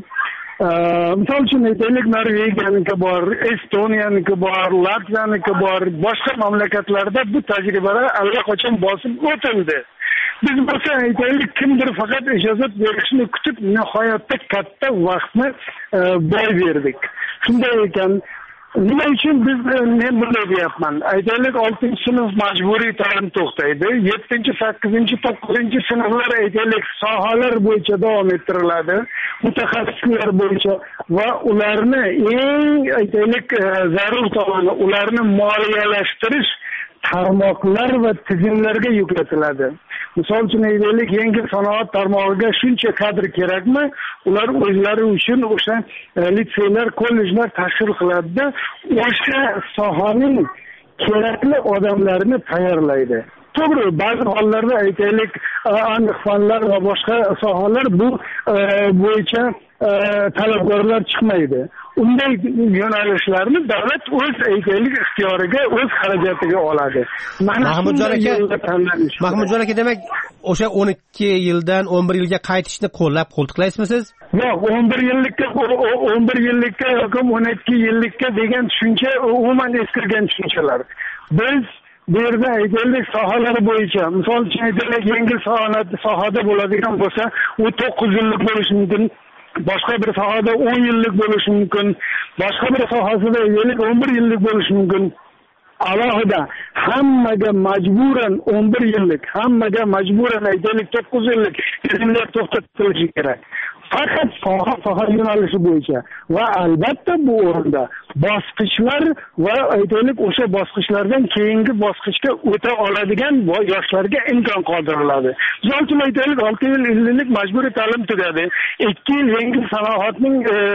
misol uchun aytaylik, Norvegiyaniki bor, Estoniyaniki bor, Latviyaniki bor, boshqa mamlakatlarda bu tajribalar allaqachon bosib o'tildi. Biz bo'lsa aytaylik, kimdir faqat ijozat berishni kutib nihoyatda katta vaqtni boy berdik. Shunday ekan, nima uchun biz men bunday deyapman? Aytaylik, oltinchi sinf majburiy ta'lim to'xtaydi, yettinchi, sakkizinchi, to'qqizinchi sinflar aytaylik sohalar bo'yicha davom ettiriladi, mutaxassislar bo'yicha va ularni eng aytaylik zarur tomoni ularni moliyalashtirish tarmoqlar va tizimlarga yuklatiladi. Misol uchun aytaylik, yangi sanoat tarmog'iga shuncha kadr kerakmi? Ular o'zlari uchun o'sha litseylar, kollejlar tashkil qiladi, o'sha sohaning kerakli odamlarini tayyorlaydi. To'g'ri, ba'zi hollarda aytaylik, aniq fanlar va boshqa sohalar bu bo'yicha talabgorlar chiqmaydi. Unday yo'nalishlarni davlat o'z aytaylik ixtiyoriga, o'z xarajatiga oladi. Mahmudjon aka, Mahmudjon aka, demak, o'sha o'n ikki yildan o'n bir yilga qaytishni qo'llab qo'ltiqlaysizmi siz? Yo'q, o'n bir yillikka, o'n bir yillikka yoki o'n ikki yillikka degan tushuncha umuman eskirgan tushunchalar. Biz bu yerda aytaylik sohalari bo'yicha, misol uchun aytaylik yengil sohada bo'ladigan bo'lsa, u to'qqiz yillik bo'lishi mumkin. Boshqa bir sohada o'n yillik bo'lishi mumkin. Boshqa bir sohasida aytaylik o'n bir yillik bo'lishi mumkin. Alohida hammaga majburan o'n bir yillik, hammaga majburan aytaylik to'qqiz yillik tizimlar to'xtatilishi kerak. Faqat soha soha yo'nalishi bo'yicha va albatta bu o'rinda bosqichlar va aytaylik o'sha bosqichlardan keyingi bosqichga o'ta oladigan yoshlarga imkon qoldiriladi. Misol uchun aytaylik olti yil illik majburiy ta'lim tugadi. ikki yil yengil sanoatning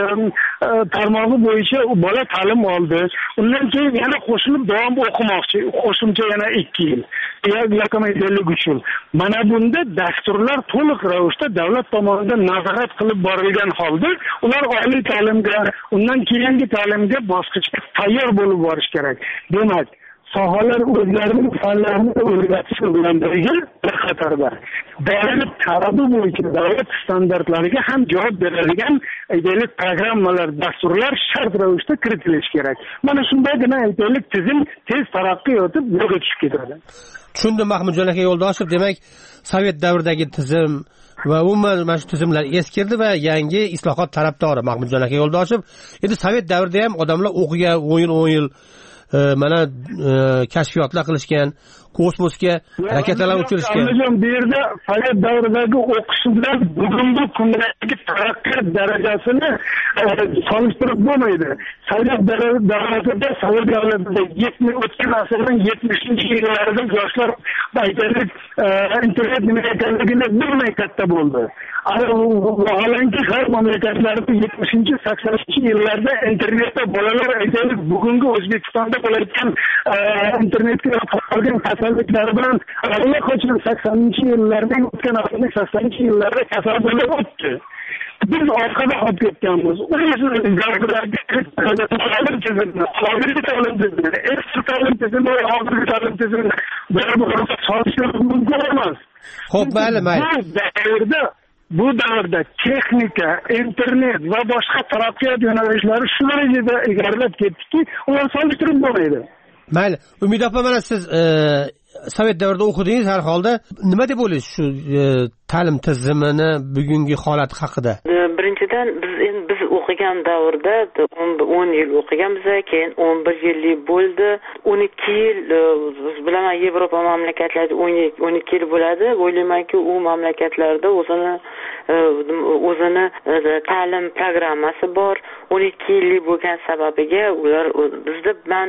tarmog'i bo'yicha bola ta'lim oldi. Undan keyin yana qo'shilib davom o'qimoqchi, qo'shimcha yana ikki yil. Yoki aytaylik uch yil. Mana bunda dasturlar to'liq ravishda davlat tomonidan nazorat qilib borilgan holda ular oliy ta'limga, undan keyingi ta'limga bosqichga tayyor bo'lib borish kerak. Demak, sohalar o'zlarining fanlarini o'rgatish bilan birga bir qatorda davlat talabi bo'yicha davlat standartlariga ham javob beradigan aytaylik programmalar, dasturlar shart ravishda kiritilishi kerak. Mana shundagina aytaylik tizim tez taraqqiy etib yo'lga tushib ketadi. Tushundim Mahmudjon aka Yo'ldoshev, demak Sovet davridagi tizim va umuman mana shu tizimlar eskirdi va yangi islohot tarafdori Mahmudjon aka Yo'ldoshev. Endi Sovet davrida ham odamlar o'qigan o'n yil o'n yil mana kashfiyotlar qilishgan, kosmosga raketalar uchirishgan. Andijon bu yerda Sovet davridagi o'qish bilan bugungi kundagi taraqqiyot darajasini solishtirib bo'lmaydi. Sovet davridida, Sovet davlatida o'tgan asrning yetmishinchi yillarida yoshlar aytaylik internet nima ekanligini bilmay katta bo'ldi. Vaholanki har mamlakatlarda yetmishinchi saksoninchi yillarda internetda bolalar aytaylik bugungi O'zbekistonda bo'layotgan internetga qolgan kasalliklar bilan allaqachon saksoninchi yillarda o'tgan asrning saksoninchi yillarida kasal bo'lib o'tdi. Biz orqada qolib ketganmiz. O'zimiz gavdalarga ta'lim tizimini, hozirgi ta'lim tizimini, eski ta'lim tizimini va hozirgi ta'lim tizimini bir-biriga solishtirib mumkin emas. Xo'p, mayli, mayli. Bu davrda Bu davrda texnika, internet va boshqa taraqqiyot yo'nalishlari shu darajada egallab ketdiki, ular solishtirib bo'lmaydi. Mayli, Umid opa, mana siz Sovet davrida o'qidingiz, har holda nima deb o'ylaysiz shu ta'lim tizimini bugungi holati haqida? Birinchidan biz endi biz o'qigan davrda o'n yil o'qiganmiz, keyin o'n bir yillik bo'ldi. o'n ikki yil bilaman Yevropa mamlakatlarida o'n ikki yil bo'ladi. O'ylaymanki, u mamlakatlarda o'zini o'zini ta'lim programmasi bor. o'n ikki yillik bo'lgan sababiga ular bizda men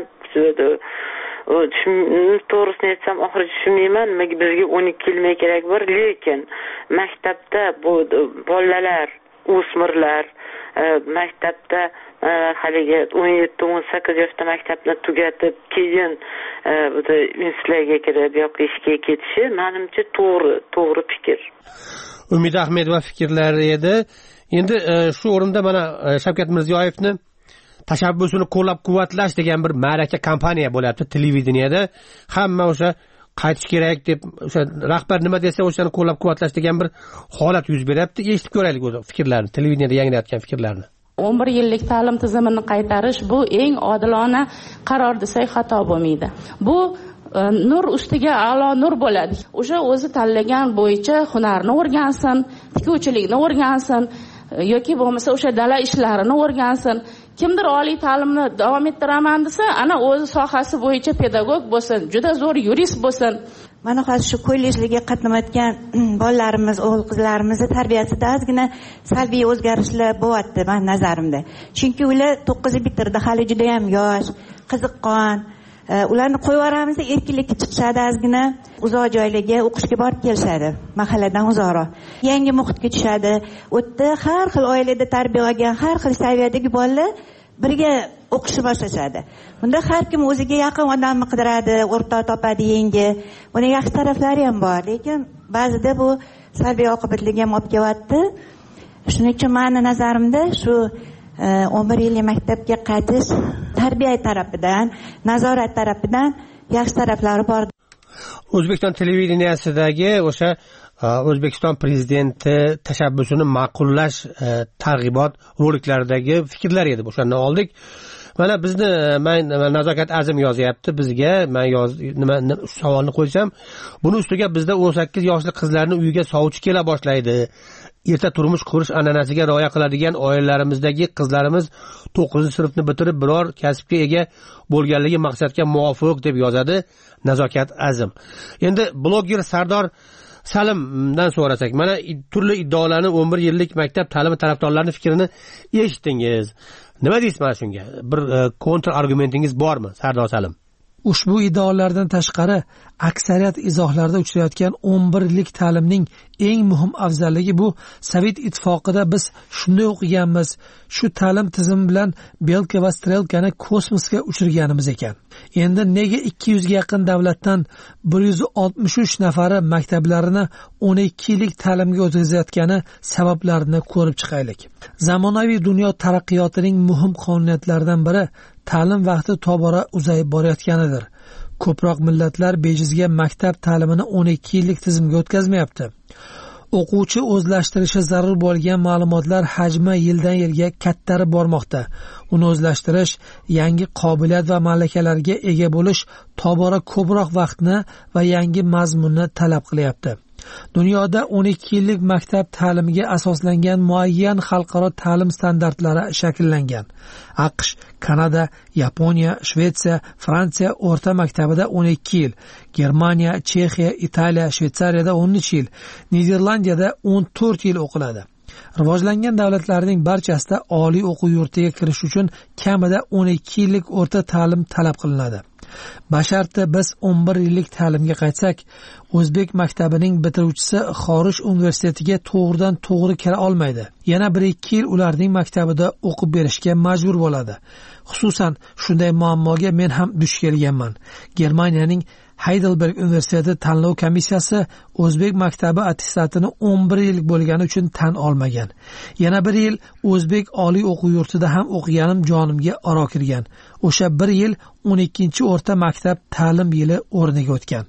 to'g'risini aytsam oxiri tushunmayman, nimaga bizga o'n ikki yil kerak bor, lekin maktabda bu bolalar, o'smirlar maktabda haligi o'n yetti o'n sakkiz yoshda maktabni tugatib keyin institutlarga kirib yoki ishga ketishi menimcha to'g'ri, to'g'ri fikr. Umid Ahmedova fikrlari edi. Endi shu o'rinda mana Shavkat Mirziyoyevni tashabbusini qo'llab-quvvatlash degan bir ma'raka kampaniya bo'lyapti televideniyada. Hamma o'sha qaytish kerak deb, o'sha rahbar nima desa o'shani qo'llab-quvvatlash degan bir holat yuz beryapti. Eshitib ko'raylik o'zi fikrlarni, televideniyada yangilayotgan fikrlarni. o'n bir yillik ta'lim tizimini qaytarish bu eng odilona qaror desak xato bo'lmaydi. Bu nur ustiga a'lo nur bo'ladi. O'sha o'zi tanlagan bo'yicha hunarni o'rgansin, tikuvchilikni o'rgansin yoki bo'lmasa o'sha dala ishlarini o'rgansin. Kimdir oliy ta'limni davom ettiraman desa, ana o'zi sohasi bo'yicha pedagog bo'lsin, juda zo'r yurist bo'lsin. Mana hozir shu kollejlarga qatnamayotgan bolalarimiz, o'g'il-qizlarimizni tarbiyasida ozgina salbiy o'zgarishlar bo'lyapti men nazarimda. Chunki ular to'qqiz bitirdi, hali juda ham yosh, qiziqqon. Ularni qo'yib yuboramiz, erkinlikka chiqishadi, ozgina uzoq joylarga o'qishga borib kelishadi, mahalladan uzoqroq. Yangi muhitga tushadi. U yerda har xil oilada tarbiya olgan, har xil saviyadagi bolalar birga o'qishni boshlashadi. Bunda har kim o'ziga yaqin odamni qidiradi, o'rtoq topadi yangi. Buni yaxshi taraflari ham bor, lekin ba'zida bu salbiy oqibatlarga ham olib kelyapti. Shuning uchun meni nazarimda shu o'n bir yillik maktabga qaytish tarbiya tarafidan, nazorat tarafidan yaxshi taraflari bor. O'zbekiston televideniyasidagi o'sha O'zbekiston prezidenti tashabbusini ma'qullash targ'ibot roliklaridagi fikrlar edi. O'shandan oldik. mana bizni men nazokat azim yozyapti bizga. Men yoz nima savolni qo'ysam, buni ustiga bizda o'n sakkiz yoshli qizlarning uyiga sovchi kela boshlaydi. Erta turmush qurish an'anasiga rioya qiladigan oilalarimizdagi qizlarimiz to'qqizinchi sinfni bitirib biror kasbga ega bo'lganligi maqsadga muvofiq deb yozadi Nazokat azim. Endi bloger Sardor Salimdan so'rasak, mana turli iddaolarni o'n bir yillik maktab ta'limi tarafdorlarining fikrini eshitdingiz. Nima deysiz mana shunga? Bir kontr argumentingiz bormi, Sardor Salim? Ushbu iddaolardan tashqari aksariyat izohlarda uchrayotgan o'n bir yillik ta'limning eng muhim afzalligi bu Sovet ittifoqida biz shunday o'qiganmiz, shu ta'lim tizimi bilan Belka va Strelkani kosmosga uchirganimiz ekan. Endi nega ikki yuz ga yaqin davlatdan bir yuz oltmish uch nafari maktablarini o'n ikki yillik ta'limga o'tkazayotgani sabablarini ko'rib chiqaylik. Zamonaviy dunyo taraqqiyotining muhim qonuniyatlaridan biri ta'lim vaqti tobora uzayib borayotganidir. Ko'proq millatlar bejizga maktab ta'limini o'n ikki yillik tizimga o'tkazmayapti. O'quvchi o'zlashtirishi zarur bo'lgan ma'lumotlar hajmi yildan yilga kattarib bormoqda. Uni o'zlashtirish, yangi qobiliyat va malakalarga ega bo'lish tobora ko'proq vaqtni va yangi mazmunni talab qilyapti. Dunyoda o'n ikki yillik maktab ta'limiga asoslangan muayyan xalqaro ta'lim standartlari shakllangan. AQSh, Kanada, Yaponiya, Shvetsiya, Fransiya o'rta maktabida o'n ikki yil, Germaniya, Chexiya, Italiya, Shvetsariyada o'n uch yil, Niderlandiyada o'n to'rt yil o'qiladi. Rivojlangan davlatlarning barchasida oliy o'quv yurtiga kirish uchun kamida o'n ikki yillik o'rta ta'lim talab qilinadi. Basharti biz o'n bir yillik ta'limga qaytsak, O'zbek maktabining bitiruvchisi xorij universitetiga to'g'ridan to'g'ri kira olmaydi. Yana bir ikki yil ularning maktabida o'qib berishga majbur bo'ladi. Xususan, shunday muammoga men ham duch kelganman. Germaniyaning Heidelberg universiteti tanlov komissiyasi O'zbek maktabi attestatini o'n bir yil bo'lgani uchun tan olmagan. Yana bir yil O'zbek oliy o'quv yurtida ham o'qiganim jonimga aro kirgan. O'sha bir yil o'n ikkinchi o'rta maktab ta'lim yili o'rniga o'tgan.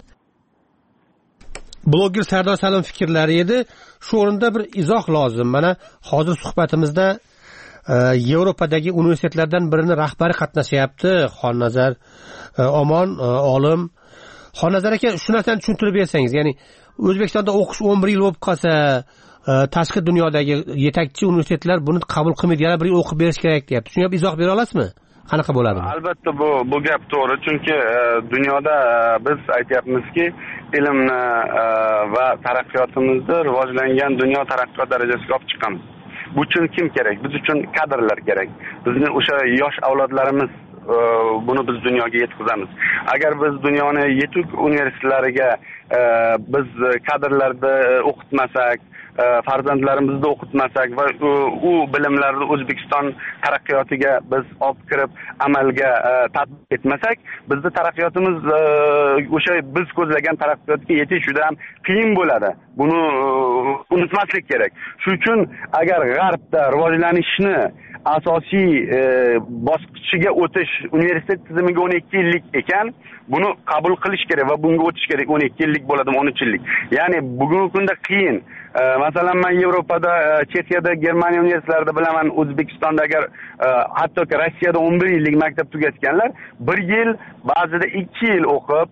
Bloger Sardor Salim fikrlari edi. Shu o'rinda bir izoh lozim. Mana hozir suhbatimizda Yevropadagi universitetlardan birini rahbari qatnashyapti. Xonnazar Omon olim. Xonnazar aka, shu narsani tushuntirib bersangiz, ya'ni O'zbekistonda o'qish o'n bir yil bo'lib qolsa, tashqi dunyodagi yetakchi universitetlar buni qabul qilmaydi, yana bir yil o'qib berish kerak deyapti. Shunga izoh bera olasizmi? Qanaqa bo'ladi? Albatta bu bu gap to'g'ri, chunki dunyoda biz aytyapmizki, ilmni va taraqqiyotimizni rivojlangan dunyo taraqqiyot darajasiga olib chiqamiz. Bu uchun kim kerak? Biz uchun kadrlar kerak. Bizni o'sha yosh avlodlarimiz buni biz dunyoga yetkazamiz. Agar biz dunyoni yetuk universitetlariga biz kadrlarni o'qitmasak, farzandlarimizni o'qitmasak va u bilimlarni O'zbekiston taraqqiyotiga biz olib kirib amalga tatbiq etmasak, bizning taraqqiyotimiz o'sha biz ko'zlagan taraqqiyotga yetish juda ham qiyin bo'ladi. Buni unutmaslik kerak. Shuning uchun agar g'arbda rivojlanishni asosiy bosqichiga o'tish universitet tizimiga o'n ikki yillik ekan, buni qabul qilish kerak va bunga o'tish kerak. o'n ikki yillik bo'ladimi, o'n uch yillik. Ya'ni bugungi kunda qiyin. Masalan, men Yevropada, Chexiyada, Germaniya universitetlarida bilaman, O'zbekistonda agar hattoki Rossiyada o'n bir yillik maktab tugatganlar bir yil, ba'zida ikki yil o'qib,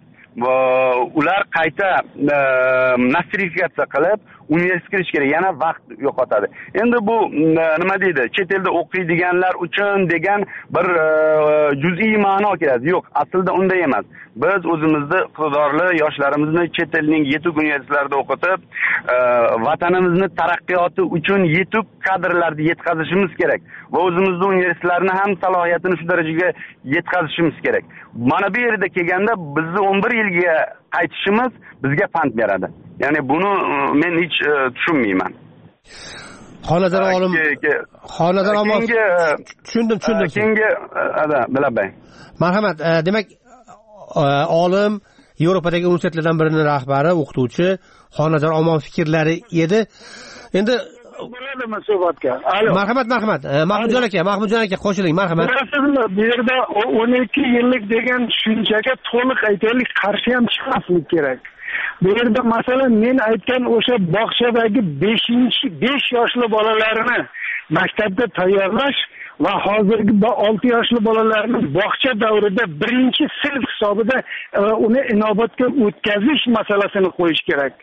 ular qayta nostrifikatsiya qilib universitetga kirish kerak, yana vaqt yo'qotadi. Endi bu nima deydi? Chet elda o'qiydiganlar uchun degan bir juz'iy ma'no keladi. Yo'q, aslida unday emas. Biz o'zimizni iqtidorli yoshlarimizni chet elning yetuk universitetlarida o'qitib, vatanimizni taraqqiyoti uchun yetuk kadrlarni yetkazishimiz kerak va o'zimizning universitetlarni ham salohiyatini shu darajaga yetkazishimiz kerak. Mana bu yerda kelganda bizni o'n bir yilga qaytishimiz bizga pand beradi. Ya'ni buni men hech tushunmayman. Xonadar olim, xonadar olim. Tushundim, tushundim. Keyingi, ada, Bilabay. Marhamat, demak, olim Yevropadagi universitetlardan birining rahbari, o'qituvchi Xonadar Omon fikrlari edi. Endi bo'ladimi suhbatga? Marhamat, marhamat. Mahmudjon aka, Mahmudjon aka qo'shiling, marhamat. Bu yerda o'n ikki yillik degan tushunchaga to'liq aytaylik, qarshi ham chiqmaslik kerak. Bu yerda masalan men aytgan o'sha bog'chadagi beshinchi besh yoshli bolalarini maktabda tayyorlash va hozirgi olti yoshli bolalarni bog'cha davrida birinchi sinf hisobida uni inobatga o'tkazish masalasini qo'yish kerak.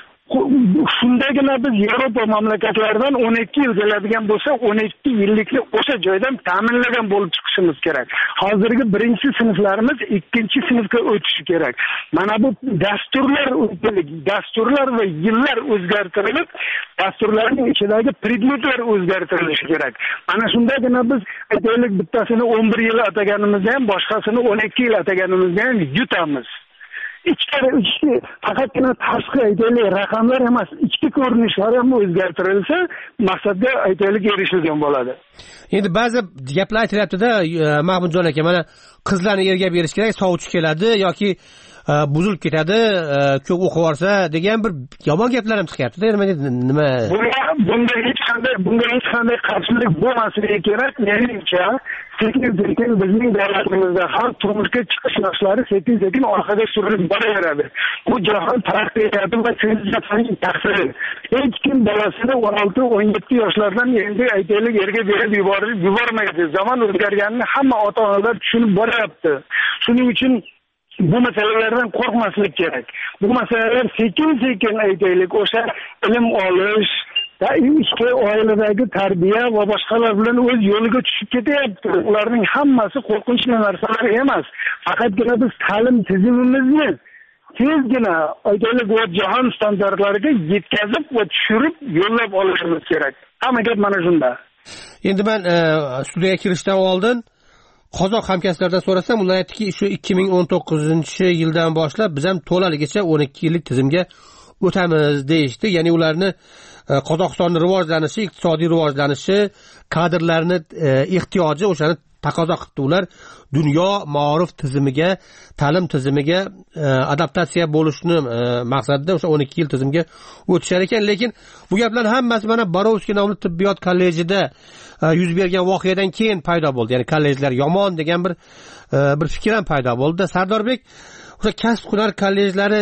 Shundagina biz Yevropa mamlakatlaridan o'n ikki yil keladigan bo'lsa, o'n ikki yillikni o'sha joydan ta'minlagan bo'lib chiqishimiz kerak. Hozirgi birinchi sinflarimiz ikkinchi sinfga o'tishi kerak. Mana bu dasturlar, dasturlar va yillar o'zgartirilib, dasturlarning ichidagi predmetlar o'zgartirilishi kerak. Mana shundagina biz aytaylik bittasini o'n bir yil ataganimizda ham, boshqasini o'n ikki yil ataganimizda ham yutamiz. Ichkari ichki faqatgina tashqi aytaylik raqamlar emas, ichki ko'rinishlar ham o'zgartirilsa, maqsadga aytaylik erishilgan bo'ladi. Endi ba'zi gaplar aytilyapti-da, Mahmudjon aka, mana qizlarni erga berish kerak, sovchi keladi yoki buzilib ketadi, ko'p o'qib olsa degan bir yomon gaplar ham chiqyapti-da. Nima? Bunga hech qanday, bunga hech qanday qarshilik bo'lmasligi kerak. Menimcha, sekin-sekin bizning davlatimizda ham turmushga chiqish yoshlari sekin-sekin orqaga surilib boraveradi. Bu jahon taraqqiy etadi va sivilizatsiyaning taqsiri. Hech kim bolasini o'n olti o'n yetti yoshlardan endi aytaylik erga berib yuborib yubormaydi. Zamon o'zgarganini hamma ota-onalar tushunib boryapti. Shuning uchun bu masalalardan qo'rqmaslik kerak. Bu masalalar sekin-sekin aytaylik o'sha ilm olish, ichki oiladagi tarbiya va boshqalar bilan o'z yo'liga tushib ketyapti. Ularning hammasi qo'rqinchli narsalar emas. Faqatgina biz ta'lim tizimimizni tezgina aytaylik va jahon standartlariga yetkazib va tushirib yo'llab olishimiz kerak. Hamma gap mana shunda. Endi men studiyaga kirishdan oldin qozoq hamkasblardan so'rasam, ular aytdiki, shu ikki ming o'n to'qqizinchi yildan boshlab biz ham to'laligicha o'n ikki yillik tizimga o'tamiz deyishdi. Ya'ni ularni Qozog'istonning rivojlanishi, iqtisodiy rivojlanishi, kadrlarni ehtiyoji o'shani taqozo qildi. Ular dunyo ma'rif tizimiga, ta'lim tizimiga adaptatsiya bo'lishni maqsadida o'sha o'n ikki yil tizimga o'tishar ekan. Lekin bu gaplar hammasi mana Borovskiy nomli tibbiyot kollejida yuz bergan voqeadan keyin paydo bo'ldi. Ya'ni kollejlar yomon degan bir bir fikr ham paydo bo'ldi. Sardorbek, o'sha kasb hunar kollejlari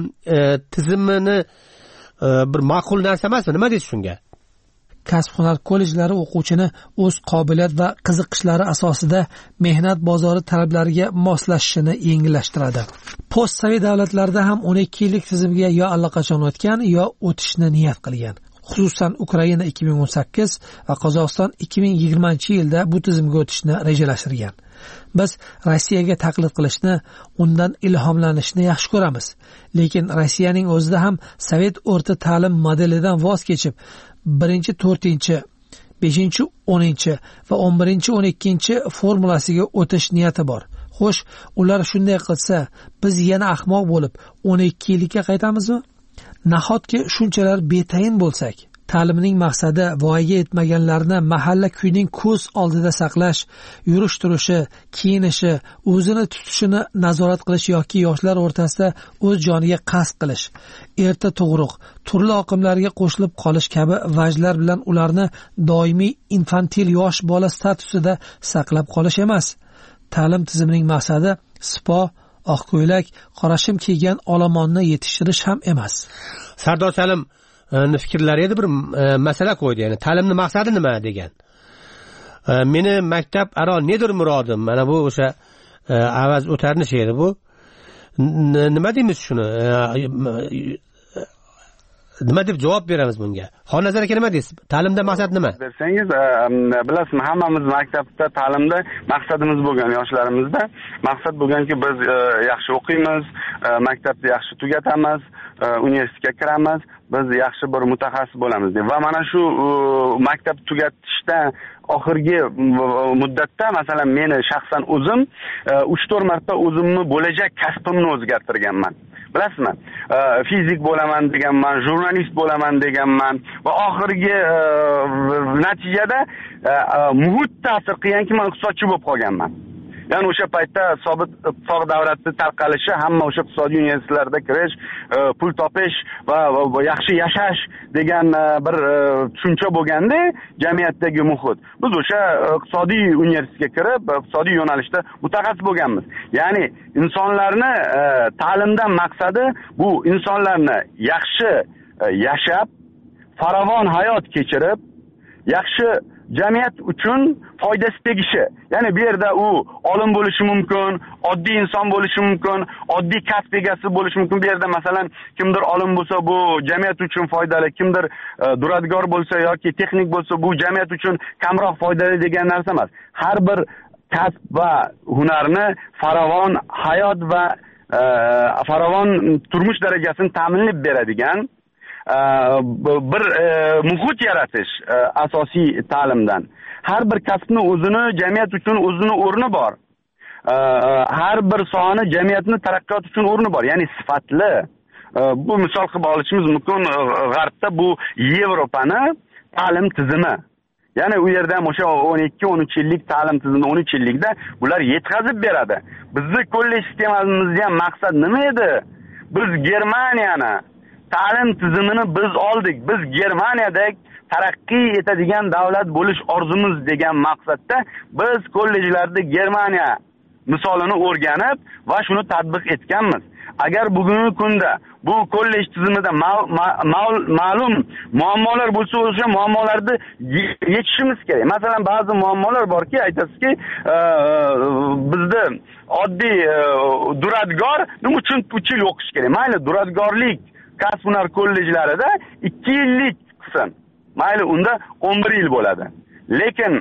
tizimini bir ma'qul narsa emasmi? Nima deysiz shunga? Kasb hunar kollejlari o'quvchini o'z qobiliyat va qiziqishlari asosida mehnat bozori talablariga moslashishini yengillashtiradi. Post-sovet davlatlarida ham o'n ikki yillik tizimga yo allaqachon o'tgan, yo o'tishni niyat qilgan. Xususan Ukraina ikki ming o'n sakkiz va Qozog'iston ikki ming yigirmanchi yilda bu tizimga o'tishni rejalashtirgan. Biz Rossiyaga taqlid qilishni, undan ilhomlanishni yaxshi ko'ramiz. Lekin Rossiyaning o'zida ham sovet o'rta ta'lim modelidan voz kechib, birinchi to'rtinchi, beshinchi o'ninchi va o'n birinchi o'n ikkinchi formulasiga o'tish niyati bor. Xo'sh, ular shunday qilsa, biz yana ahmoq bo'lib o'n ikki yillikka qaytamizmi? Nahotki shunchalar betayin bo'lsak, ta'limning maqsadi voyaga yetmaganlarni mahalla kuyning ko'z oldida saqlash, yurish turishi, kiyinishi, o'zini tutishini nazorat qilish yoki yoshlar o'rtasida o'z joniga qasd qilish, erta tug'ruq, turli oqimlarga qo'shilib qolish kabi vajlar bilan ularni doimiy infantil yosh bola statusida saqlab qolish emas. Ta'lim tizimining maqsadi spo, oq ko'ylak, qora shim kiygan olomonni yetishtirish ham emas. Sardor Salim fikrlari edi, bir masala qo'ydi, ya'ni ta'limning maqsadi nima degan. Meni maktab aro nedir murodim? Mana bu o'sha avaz o'tarni she'ri bu. Nima deymiz shuni? Nima deb javob beramiz bunga? Xonnazar aka, nima deysiz? Ta'limda maqsad nima? Dersangiz, bilasizmi, hammamiz maktabda ta'limda maqsadimiz bo'lgan, yoshlarimizda maqsad bo'lganki, biz yaxshi o'qiymiz, maktabni yaxshi tugatamiz, universitetga kiramiz, biz yaxshi bir mutaxassis bo'lamiz deb. Va mana shu maktab tugatishdan oxirgi muddatda masalan meni shaxsan o'zim uch to'rt marta o'zimni bo'lajak kasbimni o'zgartirganman. Bilasizmi? Fizik bo'laman deganman, jurnalist bo'laman deganman va oxirgi natijada muhit ta'sir qilganki, men iqtisodchi bo'lib qolganman. Ya'ni o'sha paytda sobit iqtisod davrati tarqalishi, hamma o'sha iqtisodiy universitetlarga kirish, pul topish va yaxshi yashash degan bir tushuncha bo'lganda jamiyatdagi muhit. Biz o'sha iqtisodiy universitetga kirib, iqtisodiy yo'nalishda mutaxassis bo'lganmiz. Ya'ni insonlarni ta'limdan maqsadi bu insonlarni yaxshi yashab, farovon hayot kechirib, yaxshi jamiyat uchun foydasi tegishi. Ya'ni bu yerda u olim bo'lishi mumkin, oddiy inson bo'lishi mumkin, oddiy kasb egasi bo'lishi mumkin. Bu yerda masalan kimdir olim bo'lsa bu jamiyat uchun foydali, kimdir e, duradgor bo'lsa yoki texnik bo'lsa bu jamiyat uchun kamroq foydali degan narsa emas. Har bir kasb va hunarni farovon hayot va e, farovon turmush darajasini ta'minlab beradigan bir e, muhit yaratish e, asosiy ta'limdan. Har bir kasbni o'zini jamiyat uchun o'zini o'rni bor. E, har bir sohani jamiyatni taraqqiyot uchun o'rni bor. Ya'ni sifatli. E, bu misol qilib olishimiz mumkin G'arbda bu Yevropani ta'lim tizimi. Ya'ni u yerda o'sha o'n ikki o'n uch yillik ta'lim tizimi o'n uch yillikda bular yetkazib beradi. Bizning kollej sistemamizda ham maqsad nima edi? Biz Germaniyani ta'lim tizimini biz oldik. Biz Germaniyadek taraqqiy etadigan davlat bo'lish orzumuz degan maqsadda biz kollejlarda Germaniya misolini o'rganib va shuni tatbiq etganmiz. Agar bugungi kunda bu kollej tizimida ma'lum muammolar bo'lsa, o'sha muammolarni yechishimiz kerak. Masalan, ba'zi muammolar borki, aytasizki, bizda oddiy duradgor nima uchun uch yil o'qish kerak? Mayli, duradgorlik kasb hunar kollejlarida ikki yillik qism. Mayli, unda o'n bir yil bo'ladi. Lekin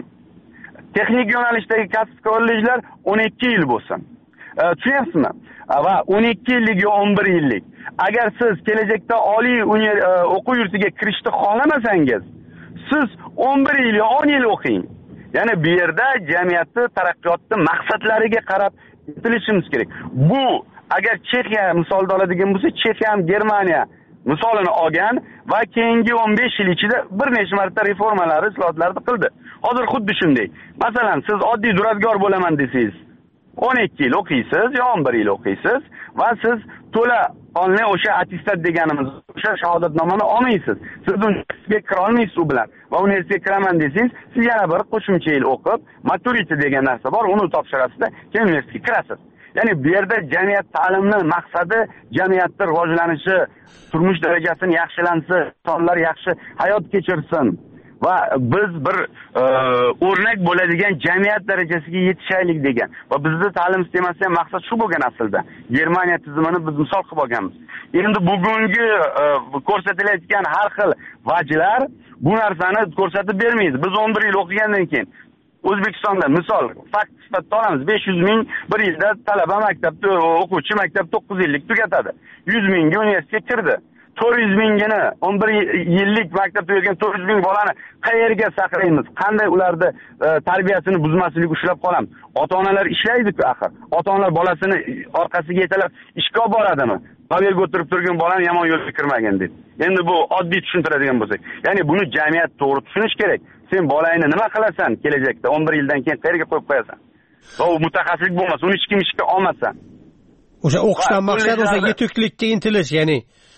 texnik yo'nalishdagi kasb kollejlar o'n ikki yil bo'lsin. E, tushunyapsizmi? Va o'n ikki yillik yo o'n bir yillik. Agar siz kelajakda oliy o'quv yurtiga kirishni xohlamasangiz, siz o'n bir yil yo o'n yil o'qing. Ya'ni bu yerda jamiyatni taraqqiyotni maqsadlariga qarab intilishimiz kerak. Bu agar Chexiya misolida oladigan bo'lsa, Chexiya ham Germaniya misolini olgan va keyingi o'n besh yil ichida bir necha marta reformalar, islohotlarni qildi. Hozir xuddi shunday. Masalan, siz oddiy duradgor bo'laman desangiz, o'n ikki yil o'qiysiz yo o'n bir yil o'qiysiz va siz to'la onli o'sha attestat deganimiz, o'sha shahodatnomani olmaysiz. Siz universitetga kira olmaysiz u bilan. Va universitetga kiraman desangiz, siz yana bir qo'shimcha yil o'qib, maturity degan narsa bor, uni topshirasizda, keyin universitetga kirasiz. Ya'ni bu yerda jamiyat ta'limni maqsadi jamiyatning rivojlanishi, turmush darajasini yaxshilansa, insonlar yaxshi hayot kechirsin va biz bir e, o'rnak bo'ladigan jamiyat darajasiga yetishaylik degan. Va bizning ta'lim sistemasida ham maqsad shu bo'lgan aslida. Germaniya tizimini biz misol qilib olganmiz. Endi bugungi e, ko'rsatilayotgan har xil vajlar bu narsani ko'rsatib bermaydi. Biz o'n bir yil o'qigandan keyin O'zbekistonda misol fakt sifatida olamiz. besh yuz ming bir yilda talaba maktabda o'quvchi maktab to'qqiz yillik tugatadi. yuz mingga universitetga kirdi. to'rt yuz mingini o'n bir yillik maktabda o'qigan to'rt yuz ming bolani qayerga saqlaymiz? Qanday ularni e, tarbiyasini buzmaslik ushlab qolamiz? Ota-onalar ishlaydi-ku axir. Ota-onalar bolasini orqasiga yetalab ishga olib boradimi? Qaberga o'tirib turgan bolani yomon yo'lga kirmagan deb. Endi bu oddiy tushuntiradigan bo'lsak, ya'ni buni jamiyat to'g'ri tushunish kerak. Sen bolangni nima qilasan kelajakda? o'n bir yildan keyin qayerga qo'yib qo'yasan? Va u mutaxassislik bo'lmasa, uni hech kim ishga olmasan. O'sha o'qishdan maqsad o'sha yetuklikka intilish, ya'ni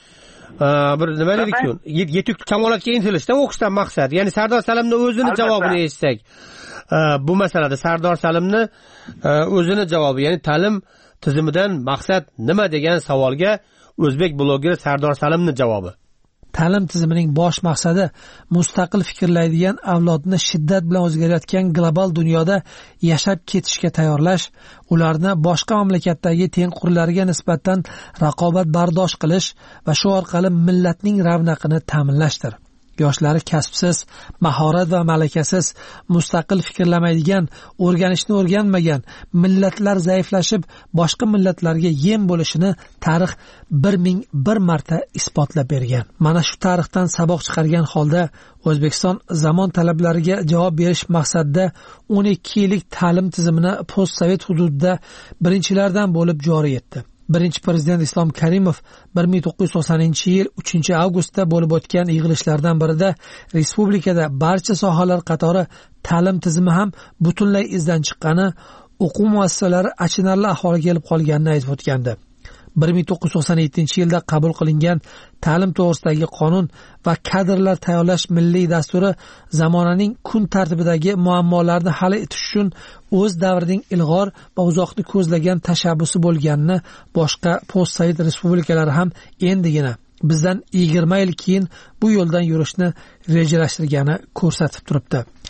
bir nima dedik-ku? Yetuk kamolotga intilishdan o'qishdan maqsad. Ya'ni Sardor Salimning o'zini javobini eshitsak, bu masalada Sardor Salimni o'zini javobi, ya'ni ta'lim tizimidan maqsad nima degan savolga o'zbek blogeri Sardor Salimning javobi. Ta'lim tizimining bosh maqsadi mustaqil fikrlaydigan avlodni shiddat bilan o'zgarayotgan global dunyoda yashab ketishga tayyorlash, ularni boshqa mamlakatdagi tengqurlariga nisbatan raqobatbardosh qilish va shu orqali millatning ravnaqini ta'minlashdir. Yoshlari kasbsiz, mahorat va malakasiz, mustaqil fikrlamaydigan, o'rganishni o'rganmagan millatlar zaiflashib, boshqa millatlarga yem bo'lishini tarix bir ming bir marta isbotlab bergan. Mana shu tarixdan saboq chiqargan holda O'zbekiston zamon talablariga javob berish maqsadida o'n ikki yillik ta'lim tizimini postsovet hududida birinchilardan bo'lib joriy etdi. Birinchi prezident Islom Karimov bir ming to'qqiz yuz to'qsoninchi yil uchinchi avgustda bo'lib o'tgan yig'ilishlardan birida respublikada barcha sohalar qatori ta'lim tizimi ham butunlay izdan chiqqani, o'quv muassasalari achinarli ahvolga kelib qolganini aytib o'tgandi. bir ming to'qqiz yuz to'qson yettinchi yilda qabul qilingan ta'lim to'g'risidagi qonun va kadrlar tayyorlash milliy dasturi zamonaning kun tartibidagi muammolarni hal etish uchun o'z davrining ilg'or va uzoqni ko'zlagan tashabbusi bo'lganini boshqa postsovet respublikalari ham endigina bizdan yigirma yil keyin bu yo'ldan yurishni rejalashtirgani ko'rsatib turibdi.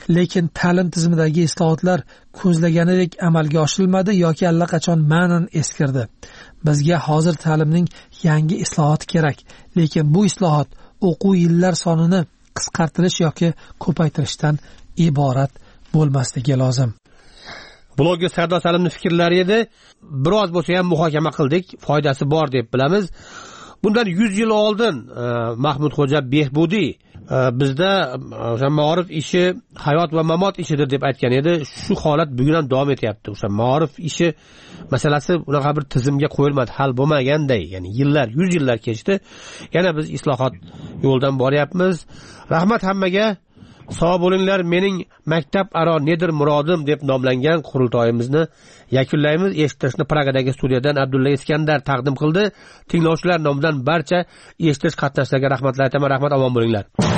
lekin ta'lim tizimidagi islohotlar ko'zlaganidek amalga oshirilmadi yoki allaqachon ma'nan eskirdi. Bizga hozir ta'limning yangi islohoti kerak, lekin bu islohot o'quv yillar sonini qisqartirish yoki ko'paytirishdan iborat bo'lmasligi lozim. Bloger Sardor Salimning fikrlari edi. Biroz bo'lsa ham muhokama qildik, foydasi bor deb bilamiz. Bundan yuz yil oldin Mahmudxo'ja Behbudiy bizda o'sha ma'rif ishi hayot va mamot ishidir deb aytgan edi. Shu holat bugun ham davom etyapti. O'sha ma'rif ishi masalasi unaqa bir tizimga qo'yilmadi, hal bo'lmaganday, ya'ni yillar, yuz yillar kechdi. Yana biz islohot yo'ldan boryapmiz. Rahmat hammaga. Sog' bo'linglar. Mening maktab aro nedir murodim deb nomlangan qurultoyimizni yakunlaymiz. Eshittirishni Pragadagi studiyadan Abdulla Iskandar taqdim qildi. Tinglovchilar nomidan barcha eshitish qatnashchilariga rahmatlar aytaman. Rahmat, omon bo'linglar.